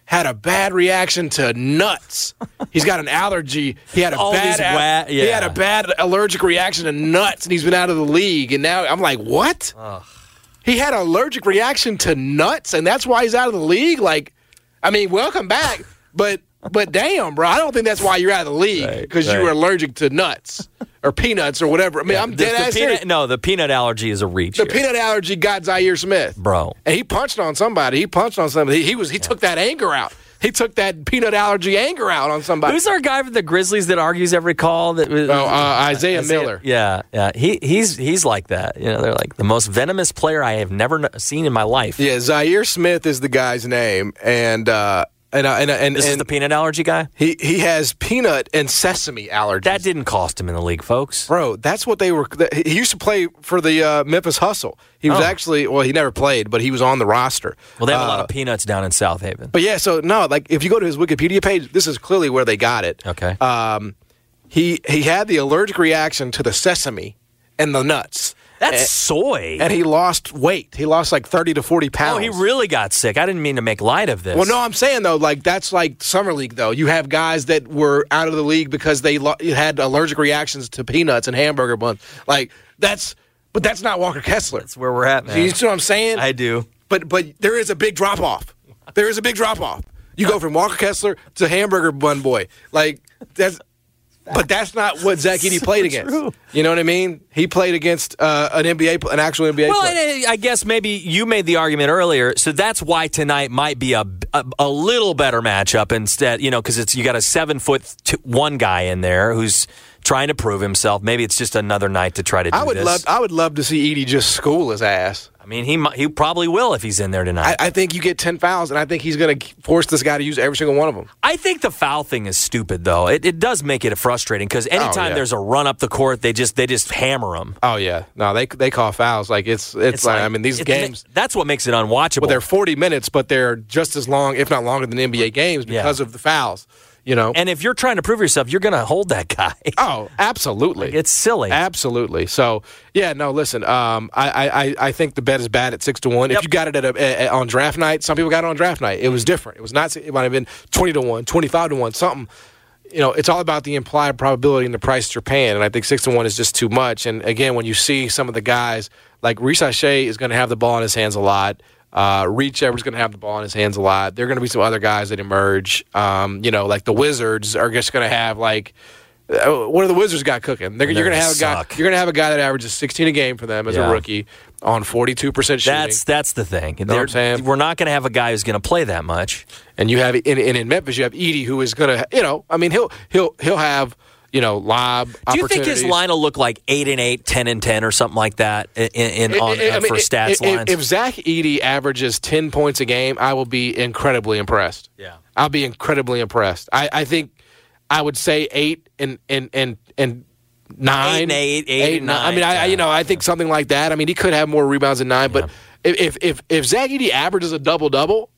had a bad reaction to nuts. He's got an allergy. He had a All bad these wa- he yeah. had a bad allergic reaction to nuts, and he's been out of the league. And now I'm like, what? Ugh. He had an allergic reaction to nuts, and that's why he's out of the league? Like, I mean, welcome back, but but damn, bro, I don't think that's why you're out of the league, because Right, right. you were allergic to nuts or peanuts or whatever. I mean, Yeah, I'm the- dead the ass peanut, serious. No, the peanut allergy is a reach. The here. peanut allergy got Zaire Smith. Bro. And he punched on somebody. He punched on somebody. He, he was he took that anger out. He took that peanut allergy anger out on somebody. Who's our guy for the Grizzlies that argues every call? That was, Oh, uh, Isaiah Miller. Yeah, yeah. He he's he's like that. You know, they're like the most venomous player I have never kn- seen in my life. Yeah, Zaire Smith is the guy's name, and uh, and uh, and and, This and is the peanut allergy guy? he he has peanut and sesame allergies. That didn't cost him in the league, folks. Bro, that's what they were. He used to play for the uh, Memphis Hustle. He was Oh. actually, well, he never played, but he was on the roster. Well, they have a lot Uh, of peanuts down in South Haven. But yeah, so no, like if you go to his Wikipedia page, this is clearly where they got it. Okay. Um, he he had the allergic reaction to the sesame and the nuts. That's and, soy. and he lost weight. He lost like thirty to forty pounds. Oh, he really got sick. I didn't mean to make light of this. Well, no, I'm saying though, like that's like summer league though. You have guys that were out of the league because they lo- had allergic reactions to peanuts and hamburger buns. Like that's, but that's not Walker Kessler. That's where we're at, man. You see what I'm saying? I do. But but there is a big drop off. There is a big drop off. You go from Walker Kessler to hamburger bun boy. Like that's. But that's not what Zach Edey played against. true. You know what I mean? He played against uh, an N B A, pl- an actual N B A Well, player. and I guess maybe you made the argument earlier, so that's why tonight might be a, a, a little better matchup instead, you know, because it's you got a seven foot two, one guy in there who's trying to prove himself. Maybe it's just another night to try to do I would this. love, I would love to see Edey just school his ass. I mean, he might- he probably will if he's in there tonight. I, I think you get ten fouls, and I think he's going to force this guy to use every single one of them. I think the foul thing is stupid, though. It, it does make it frustrating because anytime Oh, yeah. there's a run up the court, they just they just hammer them. Oh yeah, no, they they call fouls like it's it's, like, I mean these it- games. That's what makes it unwatchable. Well, they're forty minutes, but they're just as long, if not longer, than N B A games because Yeah. of the fouls. You know. and if you're trying to prove yourself, you're going to hold that guy. Oh, absolutely. Like, it's silly. Absolutely. So, yeah, no, listen, um, I, I, I think the bet is bad at six to one. Yep. If you got it at a, a, on draft night, some people got it on draft night. It was different. It was not, it might have been twenty to one, twenty-five to one, something. You know, it's all about the implied probability and the price you're paying. And I think six to one is just too much. And again, when you see some of the guys, like Reece Shea is going to have the ball in his hands a lot. Uh, Reach Everett's going to have the ball in his hands a lot. There are going to be some other guys that emerge. Um, you know, like the Wizards are just going to have like, uh, what do the Wizards got cooking? They're, you're going to have a guy. suck. You're going to have a guy that averages sixteen a game for them as Yeah. a rookie on forty-two percent shooting. That's that's the thing. know what I'm They're- saying? We're not going to have a guy who's going to play that much. And you have in, in, in Memphis, you have Edey, who is going to, you know, I mean, he'll he'll he'll have, you know, lob Do you think opportunities. his line will look like eight and eight, ten and ten, or something like that in, in, in on, I- I uh, mean, for if- stats if, lines? If Zach Edey averages ten points a game, I will be incredibly impressed. Yeah. I'll be incredibly impressed. I, I think I would say eight and and and and nine, Eight and eight, eight and nine. I mean, nine, I, I you know, I think something like that. I mean, he could have more rebounds than nine, but if if if, if Zach Edey averages a double double,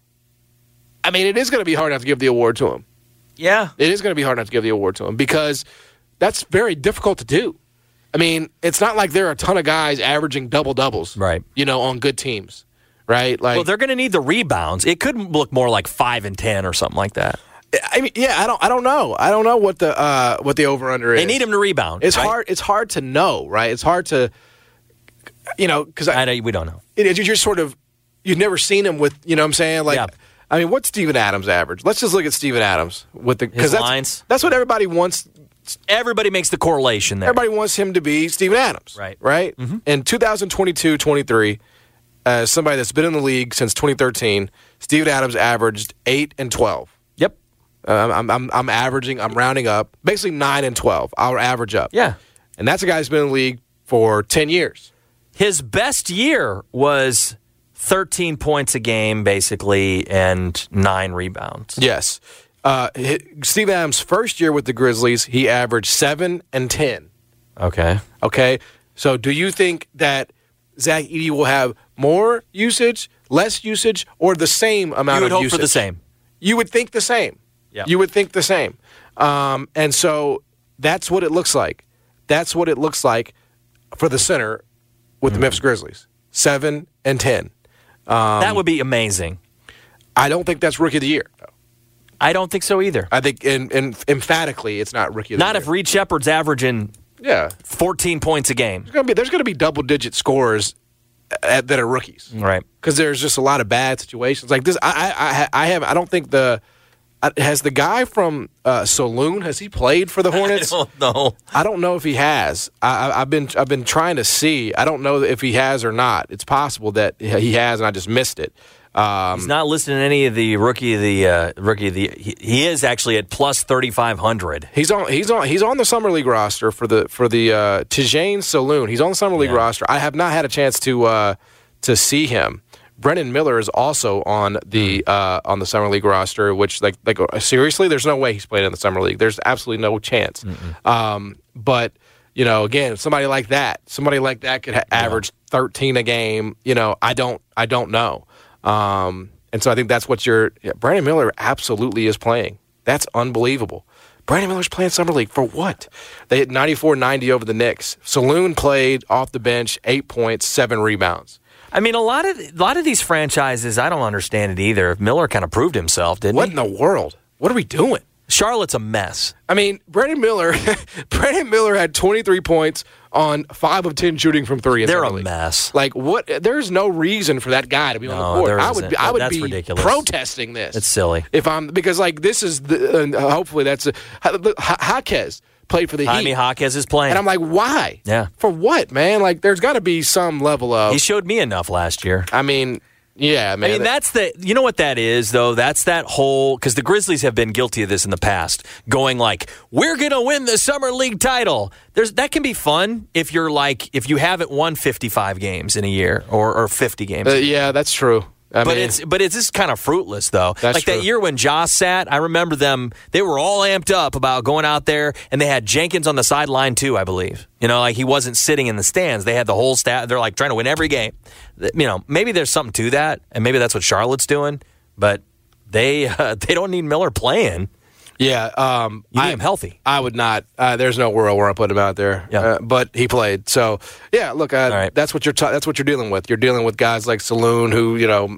I mean, it is going to be hard enough to give the award to him. yeah. It is going to be hard enough to give the award to him because that's very difficult to do. I mean, it's not like there are a ton of guys averaging double doubles, Right. You know, on good teams, right? Like, Well, they're going to need the rebounds. It could look more like five and ten or something like that. I mean, yeah, I don't, I don't know, I don't know what the uh, what the over under is. They need him to rebound. It's right? hard. It's hard to know, right? It's hard to, you know, because I I, know we don't know. it, you're just sort of, you've never seen him with, you know what I'm saying? Like, Yeah. I mean, what's Steven Adams average? Let's just look at Steven Adams with the His that's, lines? That's what everybody wants. Everybody makes the correlation there. Everybody wants him to be Steven Adams. Right. Right? Mm-hmm. In twenty twenty-two twenty-three, as somebody that's been in the league since twenty thirteen, Steven Adams averaged eight and twelve. Yep. Uh, I'm, I'm, I'm averaging, I'm rounding up, basically nine and twelve. I'll average up. Yeah. And that's a guy who's been in the league for ten years. His best year was thirteen points a game, basically, and nine rebounds. Yes. Uh, Steve Adams' first year with the Grizzlies, he averaged seven and ten. Okay. Okay? So do you think that Zach Edey will have more usage, less usage, or the same amount You would of hope usage? for the same. You would think the same. Yeah. You would think the same. Um, and so that's what it looks like. That's what it looks like for the center with Mm-hmm. the Memphis Grizzlies. Seven and ten. Um, that would be amazing. I don't think that's rookie of the year. I don't think so either. I think, and, and emphatically, it's not rookie of the Not year. if Reed Shepard's averaging yeah. fourteen points a game. There's gonna be, there's going to be double-digit scores at, that are rookies. Right. Because there's just a lot of bad situations. Like this, I I, I have, I don't think the, has the guy from uh, Saloon, has he played for the Hornets? I don't know. I don't know if he has. I, I, I've been I've been trying to see. I don't know if he has or not. It's possible that he has, and I just missed it. Um, He's not listed in any of the rookie of the uh, rookie of the. He, he is actually at plus thirty five hundred. He's on. He's on. He's on the summer league roster for the for the uh, Tijane Saloon. He's on the summer league Yeah. roster. I have not had a chance to uh, to see him. Brennan Miller is also on the uh, on the summer league roster. Which like like seriously, there's no way he's playing in the summer league. There's absolutely no chance. Um, but you know, again, somebody like that, somebody like that could ha- average thirteen a game. You know, I don't. I don't know. Um, and so I think that's what you're yeah, – Brandon Miller absolutely is playing. That's unbelievable. Brandon Miller's playing Summer League for what? They hit ninety-four ninety over the Knicks. Saloon played off the bench, eight points, seven rebounds. I mean, a lot of a lot of these franchises, I don't understand it either. Miller kind of proved himself, didn't what he? What in the world? What are we doing? Charlotte's a mess. I mean, Brandon Miller Brandon Miller had twenty-three points on five of ten shooting from three. In They're the a league. mess. Like what? There's no reason for that guy to be No, on the court. there I would, isn't. be, I would That's be ridiculous. protesting this. It's silly. If I'm because like this is the uh, hopefully that's a, Jaquez played for the Jaime Heat. Jaquez is playing, and I'm like, why? Yeah. For what, man? Like, there's got to be some level of. he showed me enough last year. I mean, yeah, man. I mean, that's the, you know what that is, though? That's that whole, because the Grizzlies have been guilty of this in the past, going like, we're going to win the Summer League title. There's That can be fun if you're like, if you haven't won fifty-five games in a year or, or fifty games. Uh, yeah, that's true. I but mean, it's but it's just kind of fruitless, though. That's like true. that year when Joss sat, I remember them, they were all amped up about going out there, and they had Jenkins on the sideline, too, I believe. You know, like he wasn't sitting in the stands. They had the whole staff. They're like trying to win every game. You know, maybe there's something to that, and maybe that's what Charlotte's doing, but they uh, they don't need Miller playing. Yeah, um, You need I, him healthy. I would not. Uh, there's no world where I put him out there. Yeah. Uh, but he played. So yeah, look, uh, right. that's what you're. Ta- that's what you're dealing with. You're dealing with guys like Saloon who you know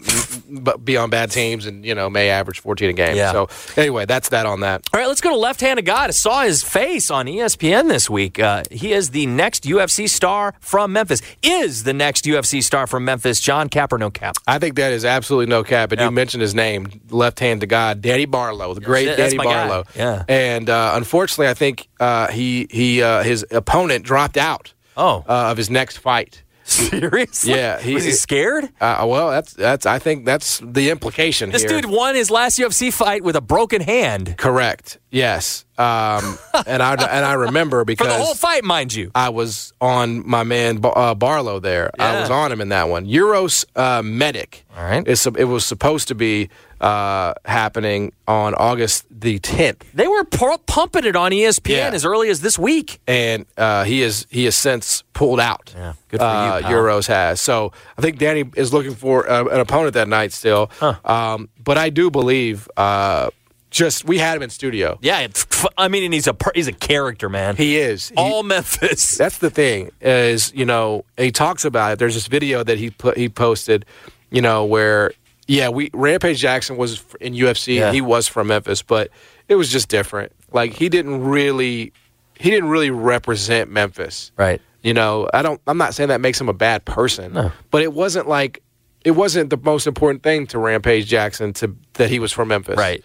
be on bad teams and you know may average fourteen a game. Yeah. So anyway, that's that on that. All right, let's go to Left Hand of God. I saw his face on E S P N this week. Uh, he is the next U F C star from Memphis. Is the next U F C star from Memphis John Cap or no cap? I think that is absolutely no cap. And Yep. you mentioned his name, left hand to God, Danny Barlow, the great That's Danny my guy. Barlow. Yeah. And uh, unfortunately, I think uh, he he uh, his opponent dropped out. Oh. Uh, of his next fight. Seriously? Yeah, he- Was he scared? Uh, well, that's that's. I think that's the implication This here. dude won his last U F C fight with a broken hand. Correct. Yes. Um, and I and I remember For because the whole fight, mind you. I was on my man Bar- uh, Barlow there. I Yeah. was on him in that one. Euros uh, Medic. All right. It's, it was supposed to be uh, happening on August the tenth. They were pu- pumping it on E S P N Yeah. as early as this week. And uh, he is he has since pulled out. Yeah, good for you, uh, pal. Euros has. So I think Danny is looking for uh, an opponent that night still. Huh. Um, but I do believe uh, just we had him in studio. Yeah, it's, I mean, and he's a per- he's a character, man. He is. He- All Memphis. That's the thing is, you know, he talks about it. There's this video that he put he posted, you know, where yeah, we Rampage Jackson was in U F C. Yeah. He was from Memphis, but it was just different. Like he didn't really he didn't really represent Memphis. Right. You know, I don't I'm not saying that makes him a bad person. No. But it wasn't like it wasn't the most important thing to Rampage Jackson to that he was from Memphis. Right.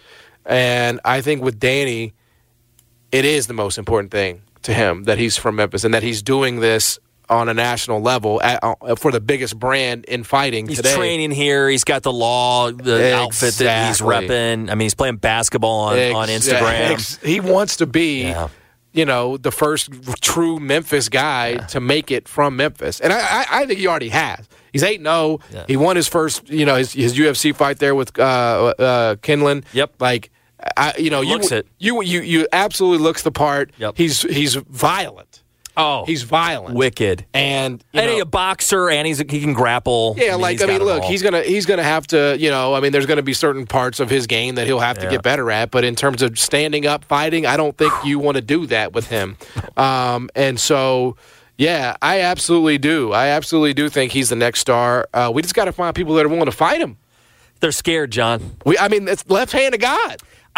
And I think with Danny, it is the most important thing to him that he's from Memphis and that he's doing this on a national level at, uh, for the biggest brand in fighting He's today. training here. He's got the law, the outfit that he's Exactly. repping. I mean, he's playing basketball on, on Ex- Instagram. ex- he wants to be, Yeah. you know, the first true Memphis guy to make it from Memphis. And I, I, I think he already has. He's eight and oh. Yeah. He won his first, you know, his, his U F C fight there with uh, uh, Kinlan. Yep. Like, I, you know, Looks you, it. you you you absolutely looks the part. Yep. He's he's violent. Oh, He's violent. wicked. And you And know, he's a boxer, and he's he can grapple. yeah, like he's I mean, got it look, all. he's gonna he's gonna have to, you know, I mean, there's gonna be certain parts of his game that he'll have to Yeah. get better at. But in terms of standing up, fighting, I don't think you want to do that with him. Um, and so, yeah, I absolutely do. I absolutely do think he's the next star. Uh, we just got to find people that are willing to fight him. They're scared, John. We, I mean, it's left hand of God.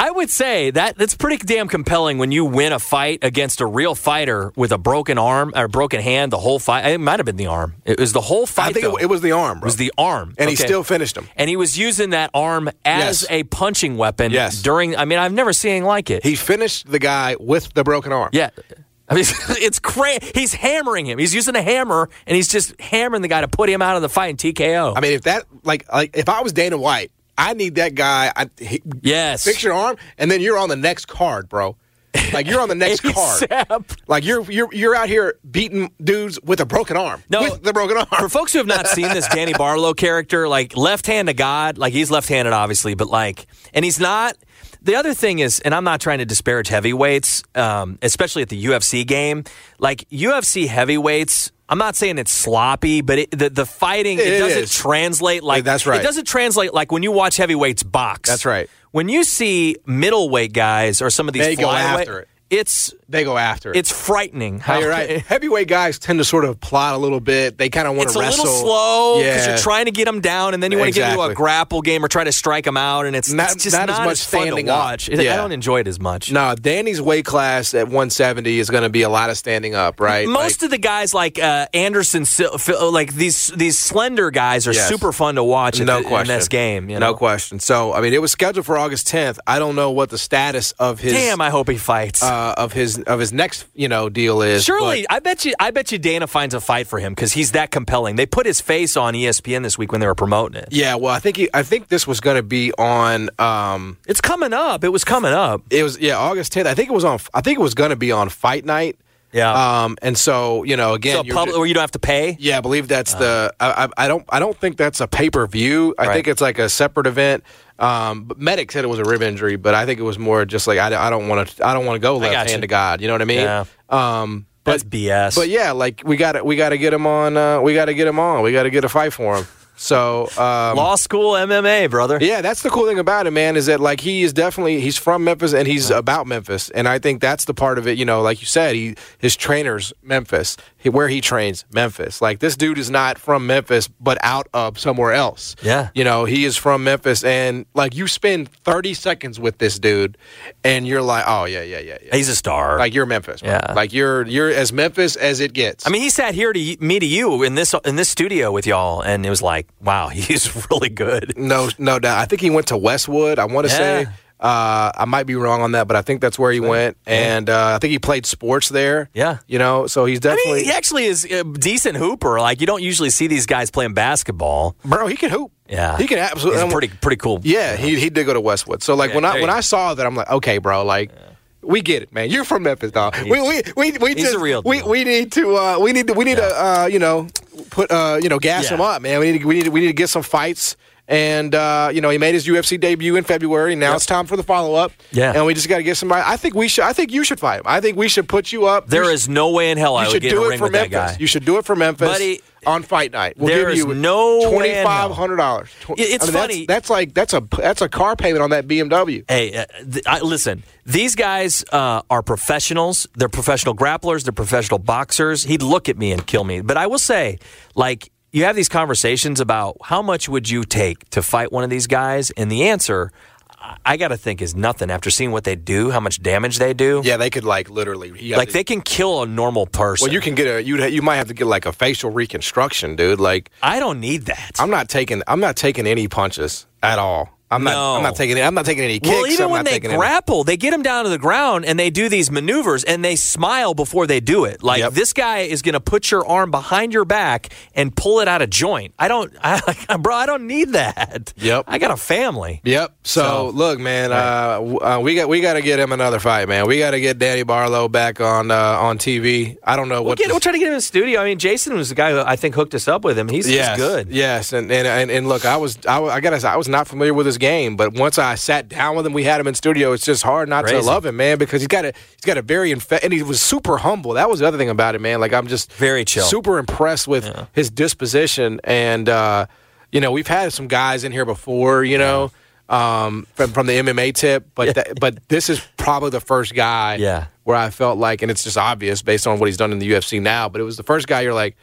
I would say that that's pretty damn compelling when you win a fight against a real fighter with a broken arm or broken hand. The whole fight, it might have been the arm. It was the whole fight. I think though. it, it was the arm, bro. It was the arm, and okay. he still finished him. And he was using that arm as yes. a punching weapon. Yes. During, I mean, I've never seen anything like it. He finished the guy with the broken arm. Yeah. I mean, it's crazy. He's hammering him. He's using a hammer, and he's just hammering the guy to put him out of the fight in T K O. I mean, if that, like, like if I was Dana White, I need that guy. I, he, yes. Fix your arm, and then you're on the next card, bro. Like you're on the next card. Like you're you're you're out here beating dudes with a broken arm. No, with the broken arm. For folks who have not seen this Danny Barlow character, like left hand to God, like he's left-handed, obviously, but like, and he's not. The other thing is, and I'm not trying to disparage heavyweights, um, especially at the U F C game. Like U F C heavyweights, I'm not saying it's sloppy, but it, the the fighting it, it doesn't is. translate like that's right. It doesn't translate like when you watch heavyweights box. That's right. When you see middleweight guys or some of these they go flyweight, after it. It's they go after it. It's frightening. How no, you're right. Heavyweight guys tend to sort of plot a little bit. They kind of want it's to wrestle. It's a little slow because yeah. you're trying to get them down, and then you want exactly. to get into a grapple game or try to strike them out, and it's not, it's just not, not as much as fun standing to watch. up. It, Yeah. I don't enjoy it as much. No, Danny's weight class at one seventy is going to be a lot of standing up, right? Most like, of the guys like uh, Anderson, like these these slender guys, are yes. super fun to watch no in, question. in this game. You know? No question. So, I mean, it was scheduled for August tenth. I don't know what the status of his damn. I hope he fights uh, of his of his next you know deal is. Surely, but, I bet you. I bet you Dana finds a fight for him because he's that compelling. They put his face on E S P N this week when they were promoting it. Yeah, well, I think he, I think this was going to be on. Um, it's coming up. It was coming up. It was yeah, August tenth. I think it was on. I think it was going to be on Fight Night. Yeah. Um, and so you know, again, so you're public just, where you don't have to pay. Yeah, I believe that's uh, the. I, I don't. I don't think that's a pay per view. I right. think it's like a separate event. Um, but Medic said it was a rib injury, but I think it was more just like I, I don't want to. I don't want to go left hand to God. You know what I mean? Yeah. Um, but, that's B S. But yeah, like we got to. We got to get him on. Uh, we got to get him on. We got to get a fight for him. So um, law school M M A, brother. Yeah, that's the cool thing about it, man, is that like he is definitely he's from Memphis and he's about Memphis, and I think that's the part of it. You know, like you said, he his trainer's Memphis, he, where he trains Memphis. Like this dude is not from Memphis, but out of somewhere else. Yeah, you know, he is from Memphis, and like you spend thirty seconds with this dude, and you're like, oh yeah, yeah, yeah, yeah. He's a star. Like you're Memphis, bro. Yeah. Like you're you're as Memphis as it gets. I mean, he sat here to me to you in this in this studio with y'all, and it was like, wow, he's really good. No, no doubt. I think he went to Westwood. I want to yeah. say. Uh, I might be wrong on that, but I think that's where he went, and uh, I think he played sports there. Yeah, you know, so he's definitely. I mean, he actually is a decent hooper. Like you don't usually see these guys playing basketball, bro. He can hoop. Yeah, he can absolutely. He's pretty pretty cool. Yeah, he he did go to Westwood. So like yeah, when I when you. I saw that, I'm like, okay, bro, like. Yeah. We get it, man. You're from Memphis, dog. We we we we he's just a real we, we need to uh, we need to we need yeah. to uh, you know put uh, you know gas yeah. him up, man. We need to, we need to, we need to get some fights. And, uh, you know, he made his U F C debut in February. Now yep. it's time for the follow-up. Yeah. And we just got to get somebody. I think we should I think you should fight him. I think we should put you up. There you is no way in hell I would get in a ring with Memphis. that guy. You should do it for Memphis Buddy, on Fight Night. We'll there give you is no twenty-five hundred dollars. It's I mean, funny. That's, that's like that's a that's a car payment on that B M W. Hey, uh, th- I, listen. These guys uh, are professionals. They're professional grapplers. They're professional boxers. He'd look at me and kill me. But I will say, like, you have these conversations about how much would you take to fight one of these guys, and the answer, I got to think, is nothing. After seeing what they do, how much damage they do. Yeah, they could like literally, like to, they can kill a normal person. Well, you can get a you you might have to get like a facial reconstruction, dude. Like I don't need that. I'm not taking I'm not taking any punches at all. I'm not. No. I'm not taking. I'm not taking any kicks. Well, even I'm when not they grapple, any... they get them down to the ground and they do these maneuvers and they smile before they do it. Like yep. this guy is going to put your arm behind your back and pull it out of joint. I don't, I, bro. I don't need that. Yep. I got a family. Yep. So, so look, man, right. uh, uh, we got we got to get him another fight, man. We got to get Danny Barlow back on uh, on T V. I don't know we'll what. Get, this... We'll try to get him in the studio. I mean, Jason was the guy who I think hooked us up with him. He's, yes. he's good. Yes. And and, and and look, I was I, I gotta say I was not familiar with his game, but once I sat down with him, we had him in studio. It's just hard not Crazy. to love him, man, because he's got a he's got a very infe- and he was super humble. That was the other thing about it, man. Like I'm just very chill, super impressed with yeah. his disposition. And uh, you know, we've had some guys in here before, you know, um, from from the M M A tip, but yeah. that, but this is probably the first guy, yeah. where I felt like, and it's just obvious based on what he's done in the U F C now, but it was the first guy you're like,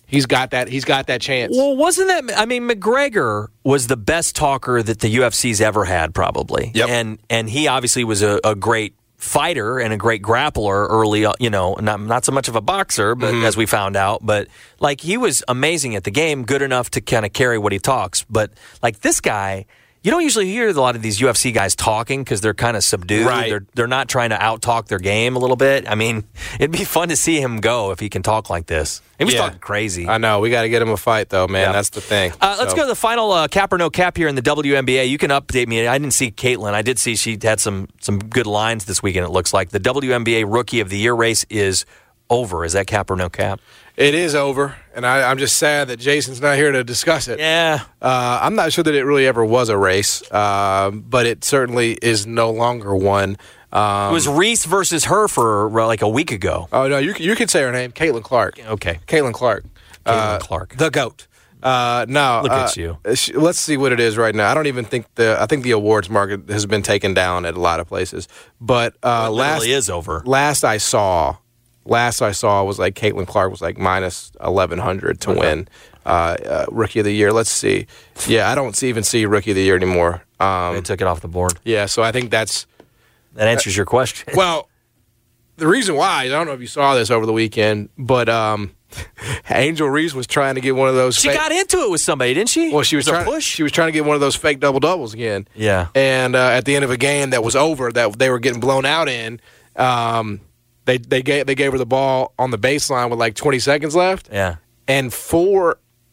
he's got that. He's got that chance. Well, wasn't that? I mean, McGregor was the best talker that the U F C's ever had, probably. Yep. And and he obviously was a, a great fighter and a great grappler early. You know, not not so much of a boxer, but mm-hmm. as we found out, but like he was amazing at the game, good enough to kind of carry what he talks. But like this guy. You don't usually hear a lot of these U F C guys talking because they're kind of subdued. Right. They're they're not trying to out-talk their game a little bit. I mean, it'd be fun to see him go if he can talk like this. He was yeah. talking crazy. I know. We got to get him a fight, though, man. Yeah. That's the thing. Uh, let's so. go to the final uh, cap or no cap here in the W N B A. You can update me. I didn't see Caitlin. I did see she had some some good lines this weekend, it looks like. The W N B A Rookie of the Year race is over. Is that cap or no cap? It is over, and I, I'm just sad that Jason's not here to discuss it. Yeah. Uh, I'm not sure that it really ever was a race, uh, but it certainly is no longer one. Um, it was Reese versus her for uh, like a week ago. Oh, no, you, you can say her name, Caitlin Clark. Okay. Caitlin Clark. Caitlin uh, Clark. The GOAT. Uh, no. Look uh, at you. Let's see what it is right now. I don't even think the – I think the awards market has been taken down at a lot of places. But uh, it last literally is over. Last I saw – Last I saw was like Caitlin Clark was like minus eleven hundred to okay. win uh, uh, Rookie of the Year. Let's see. Yeah, I don't see, even see Rookie of the Year anymore. Um, they took it off the board. Yeah, so I think that's that answers uh, your question. Well, the reason why I don't know if you saw this over the weekend, but um, Angel Reese was trying to get one of those. She fake, got into it with somebody, didn't she? Well, she was, was trying. Push? She was trying to get one of those fake double doubles again. Yeah. And uh, at the end of a game that was over, that they were getting blown out in. Um, They they gave they gave her the ball on the baseline with like twenty seconds left. Yeah. And four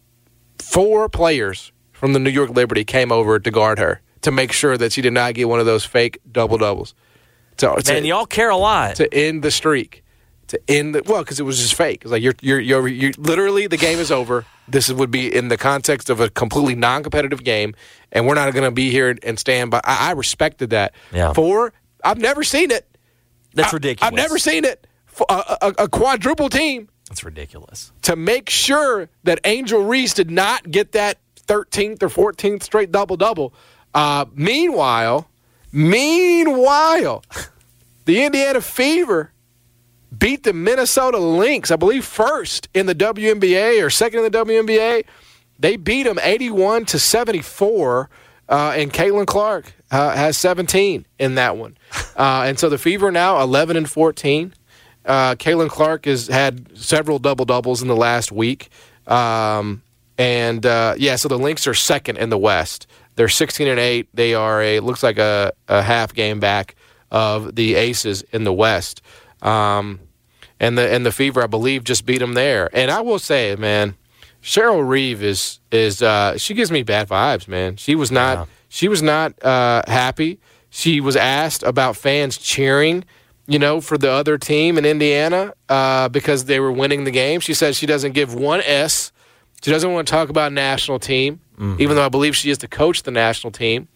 four players from the New York Liberty came over to guard her to make sure that she did not get one of those fake double doubles. To, Man, to, y'all care a lot to end the streak. To end the well, because it was just fake. It's like you're you're you're, you're literally the game is over. This would be in the context of a completely non-competitive game, and we're not going to be here and stand by. I, I respected that. Yeah. Four. I've never seen it. That's I, ridiculous. I've never seen it. A, a, a quadruple team. That's ridiculous. To make sure that Angel Reese did not get that thirteenth or fourteenth straight double-double. Uh, meanwhile, meanwhile, the Indiana Fever beat the Minnesota Lynx, I believe first in the W N B A or second in the W N B A. They beat them eighty-one to seventy-four, uh, and Caitlin Clark uh, has seventeen in that one. Uh, and so the Fever now eleven and fourteen. Uh, Caitlin Clark has had several double-doubles in the last week. Um, and, uh, yeah, so the Lynx are second in the West. They're sixteen and eight. They are, a looks like a, a half game back of the Aces in the West. Um, and the and the Fever, I believe, just beat them there. And I will say, man, Cheryl Reeve is, is uh, she gives me bad vibes, man. She was not, yeah. she was not uh, happy. She was asked about fans cheering, you know, for the other team in Indiana uh, because they were winning the game. She says she doesn't give one S. She doesn't want to talk about national team, mm-hmm. even though I believe she is to coach the national team.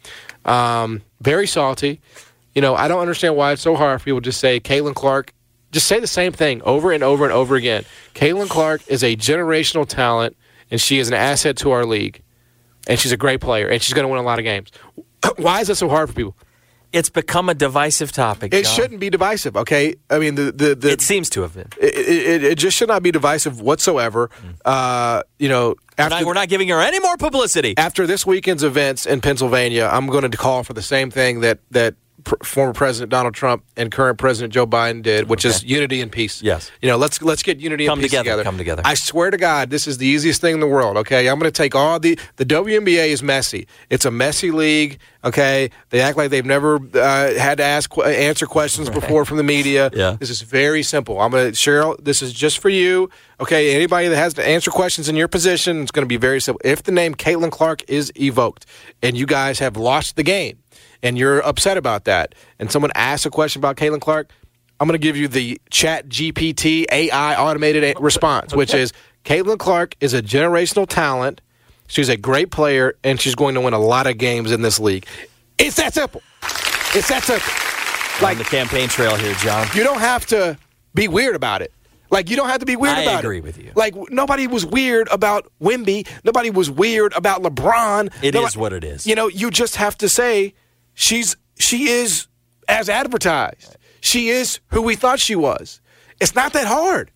Um, very salty. You know, I don't understand why it's so hard for people to just say Caitlin Clark. Just say the same thing over and over and over again. Caitlin Clark is a generational talent, and she is an asset to our league. And she's a great player, and she's going to win a lot of games. Why is that so hard for people? It's become a divisive topic. It John. shouldn't be divisive, okay? I mean, the the, the it seems to have been. It, it, it just should not be divisive whatsoever. Mm. Uh, you know, after, we're, not, we're not giving her any more publicity. After this weekend's events in Pennsylvania, I'm going to call for the same thing that that pr- former President Donald Trump and current President Joe Biden did, which okay. is unity and peace. Yes. You know, let's let's get unity come and peace together, together. Come together. I swear to God, this is the easiest thing in the world, okay? I'm going to take all the – the W N B A is messy. It's a messy league, okay? They act like they've never uh, had to ask answer questions right. before from the media. Yeah. This is very simple. I'm going to – Cheryl, this is just for you. Okay, anybody that has to answer questions in your position, it's going to be very simple. If the name Caitlin Clark is evoked and you guys have lost the game and you're upset about that and someone asks a question about Caitlin Clark, I'm going to give you the Chat G P T A I automated okay. response, which okay. is Caitlin Clark is a generational talent. She's a great player, and she's going to win a lot of games in this league. It's that simple. It's that simple. Like, on the campaign trail here, John. You don't have to be weird about it. Like, you don't have to be weird I about it. I agree with you. Like, nobody was weird about Wemby. Nobody was weird about LeBron. It nobody, is what it is. You know, you just have to say she's she is as advertised. She is who we thought she was. It's not that hard.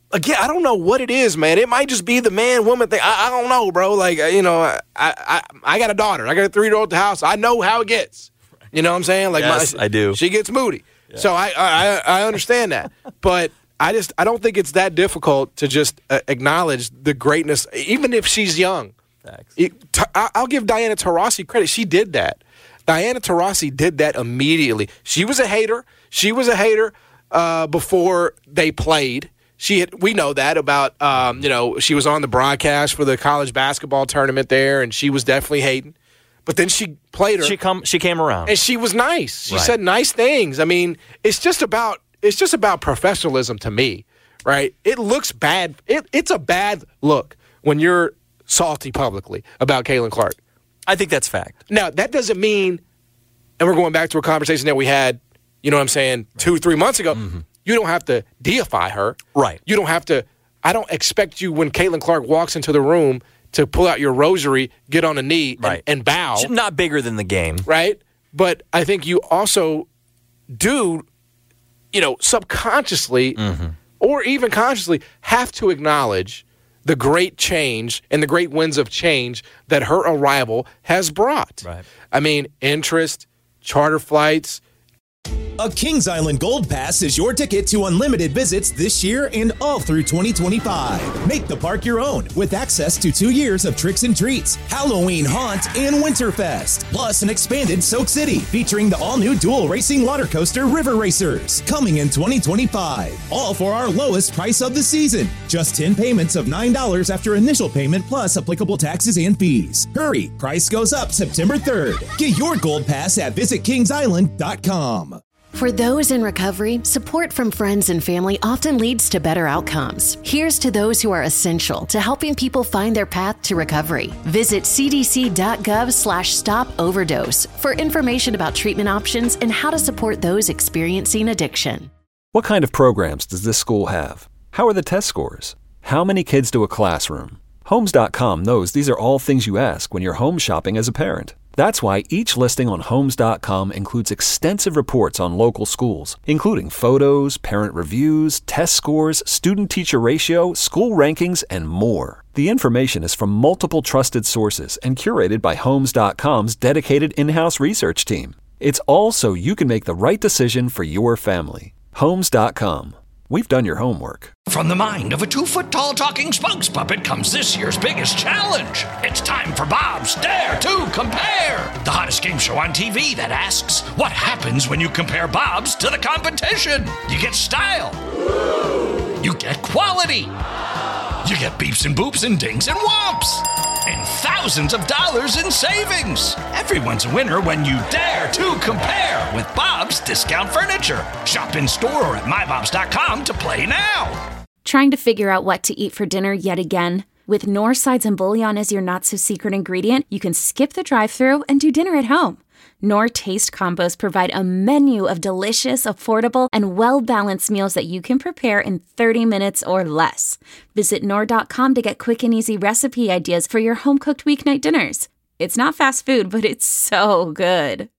again, I don't know what it is, man. It might just be the man-woman thing. I, I don't know, bro. Like, you know, I, I I got a daughter. I got a three-year-old at the house. I know how it gets. You know what I'm saying? Like, yes, my, I do. She gets moody. Yeah. So I, I I understand that. But I just I don't think it's that difficult to just uh, acknowledge the greatness, even if she's young. It, t- I'll give Diana Taurasi credit. She did that. Diana Taurasi did that immediately. She was a hater. She was a hater uh, before they played. She had, we know that about, um, you know, she was on the broadcast for the college basketball tournament there, and she was definitely hating. But then she played her. She come. She came around, and she was nice. She right. said nice things. I mean, it's just about it's just about professionalism to me, right? It looks bad. It, it's a bad look when you're salty publicly about Caitlin Clark. I think that's fact. Now, that doesn't mean, and we're going back to a conversation that we had, you know what I'm saying, two, three months ago. Mm-hmm. You don't have to deify her. Right. You don't have to, I don't expect you when Caitlin Clark walks into the room to pull out your rosary, get on a knee, right. and, and bow. She's not bigger than the game. Right? But I think you also do, you know, subconsciously mm-hmm. or even consciously have to acknowledge the great change and the great winds of change that her arrival has brought. Right. I mean, interest, charter flights. A Kings Island Gold Pass is your ticket to unlimited visits this year and all through twenty twenty-five. Make the park your own with access to two years of tricks and treats, Halloween Haunt, and Winterfest. Plus an expanded Soak City featuring the all-new dual racing water coaster River Racers coming in twenty twenty-five. All for our lowest price of the season. Just ten payments of nine dollars after initial payment plus applicable taxes and fees. Hurry, price goes up September third. Get your Gold Pass at visit kings island dot com. For those in recovery, support from friends and family often leads to better outcomes. Here's to those who are essential to helping people find their path to recovery. Visit cdc.gov slash stop overdose for information about treatment options and how to support those experiencing addiction. What kind of programs does this school have? How are the test scores? How many kids to a classroom? Homes dot com knows these are all things you ask when you're home shopping as a parent. That's why each listing on Homes dot com includes extensive reports on local schools, including photos, parent reviews, test scores, student-teacher ratio, school rankings, and more. The information is from multiple trusted sources and curated by Homes dot com's dedicated in-house research team. It's all so you can make the right decision for your family. Homes dot com. We've done your homework. From the mind of a two-foot-tall talking spokes puppet comes this year's biggest challenge. It's time for Bob's Dare to Compare, the hottest game show on T V that asks, what happens when you compare Bob's to the competition? You get style. You get quality. You get beeps and boops and dings and whomps. And thousands of dollars in savings. Everyone's a winner when you dare to compare with Bob's Discount Furniture. Shop in store or at my bobs dot com to play now. Trying to figure out what to eat for dinner yet again? With Knorr sides and bouillon as your not-so-secret ingredient, you can skip the drive-thru and do dinner at home. Knorr Taste Combos provide a menu of delicious, affordable, and well-balanced meals that you can prepare in thirty minutes or less. Visit Knorr dot com to get quick and easy recipe ideas for your home-cooked weeknight dinners. It's not fast food, but it's so good.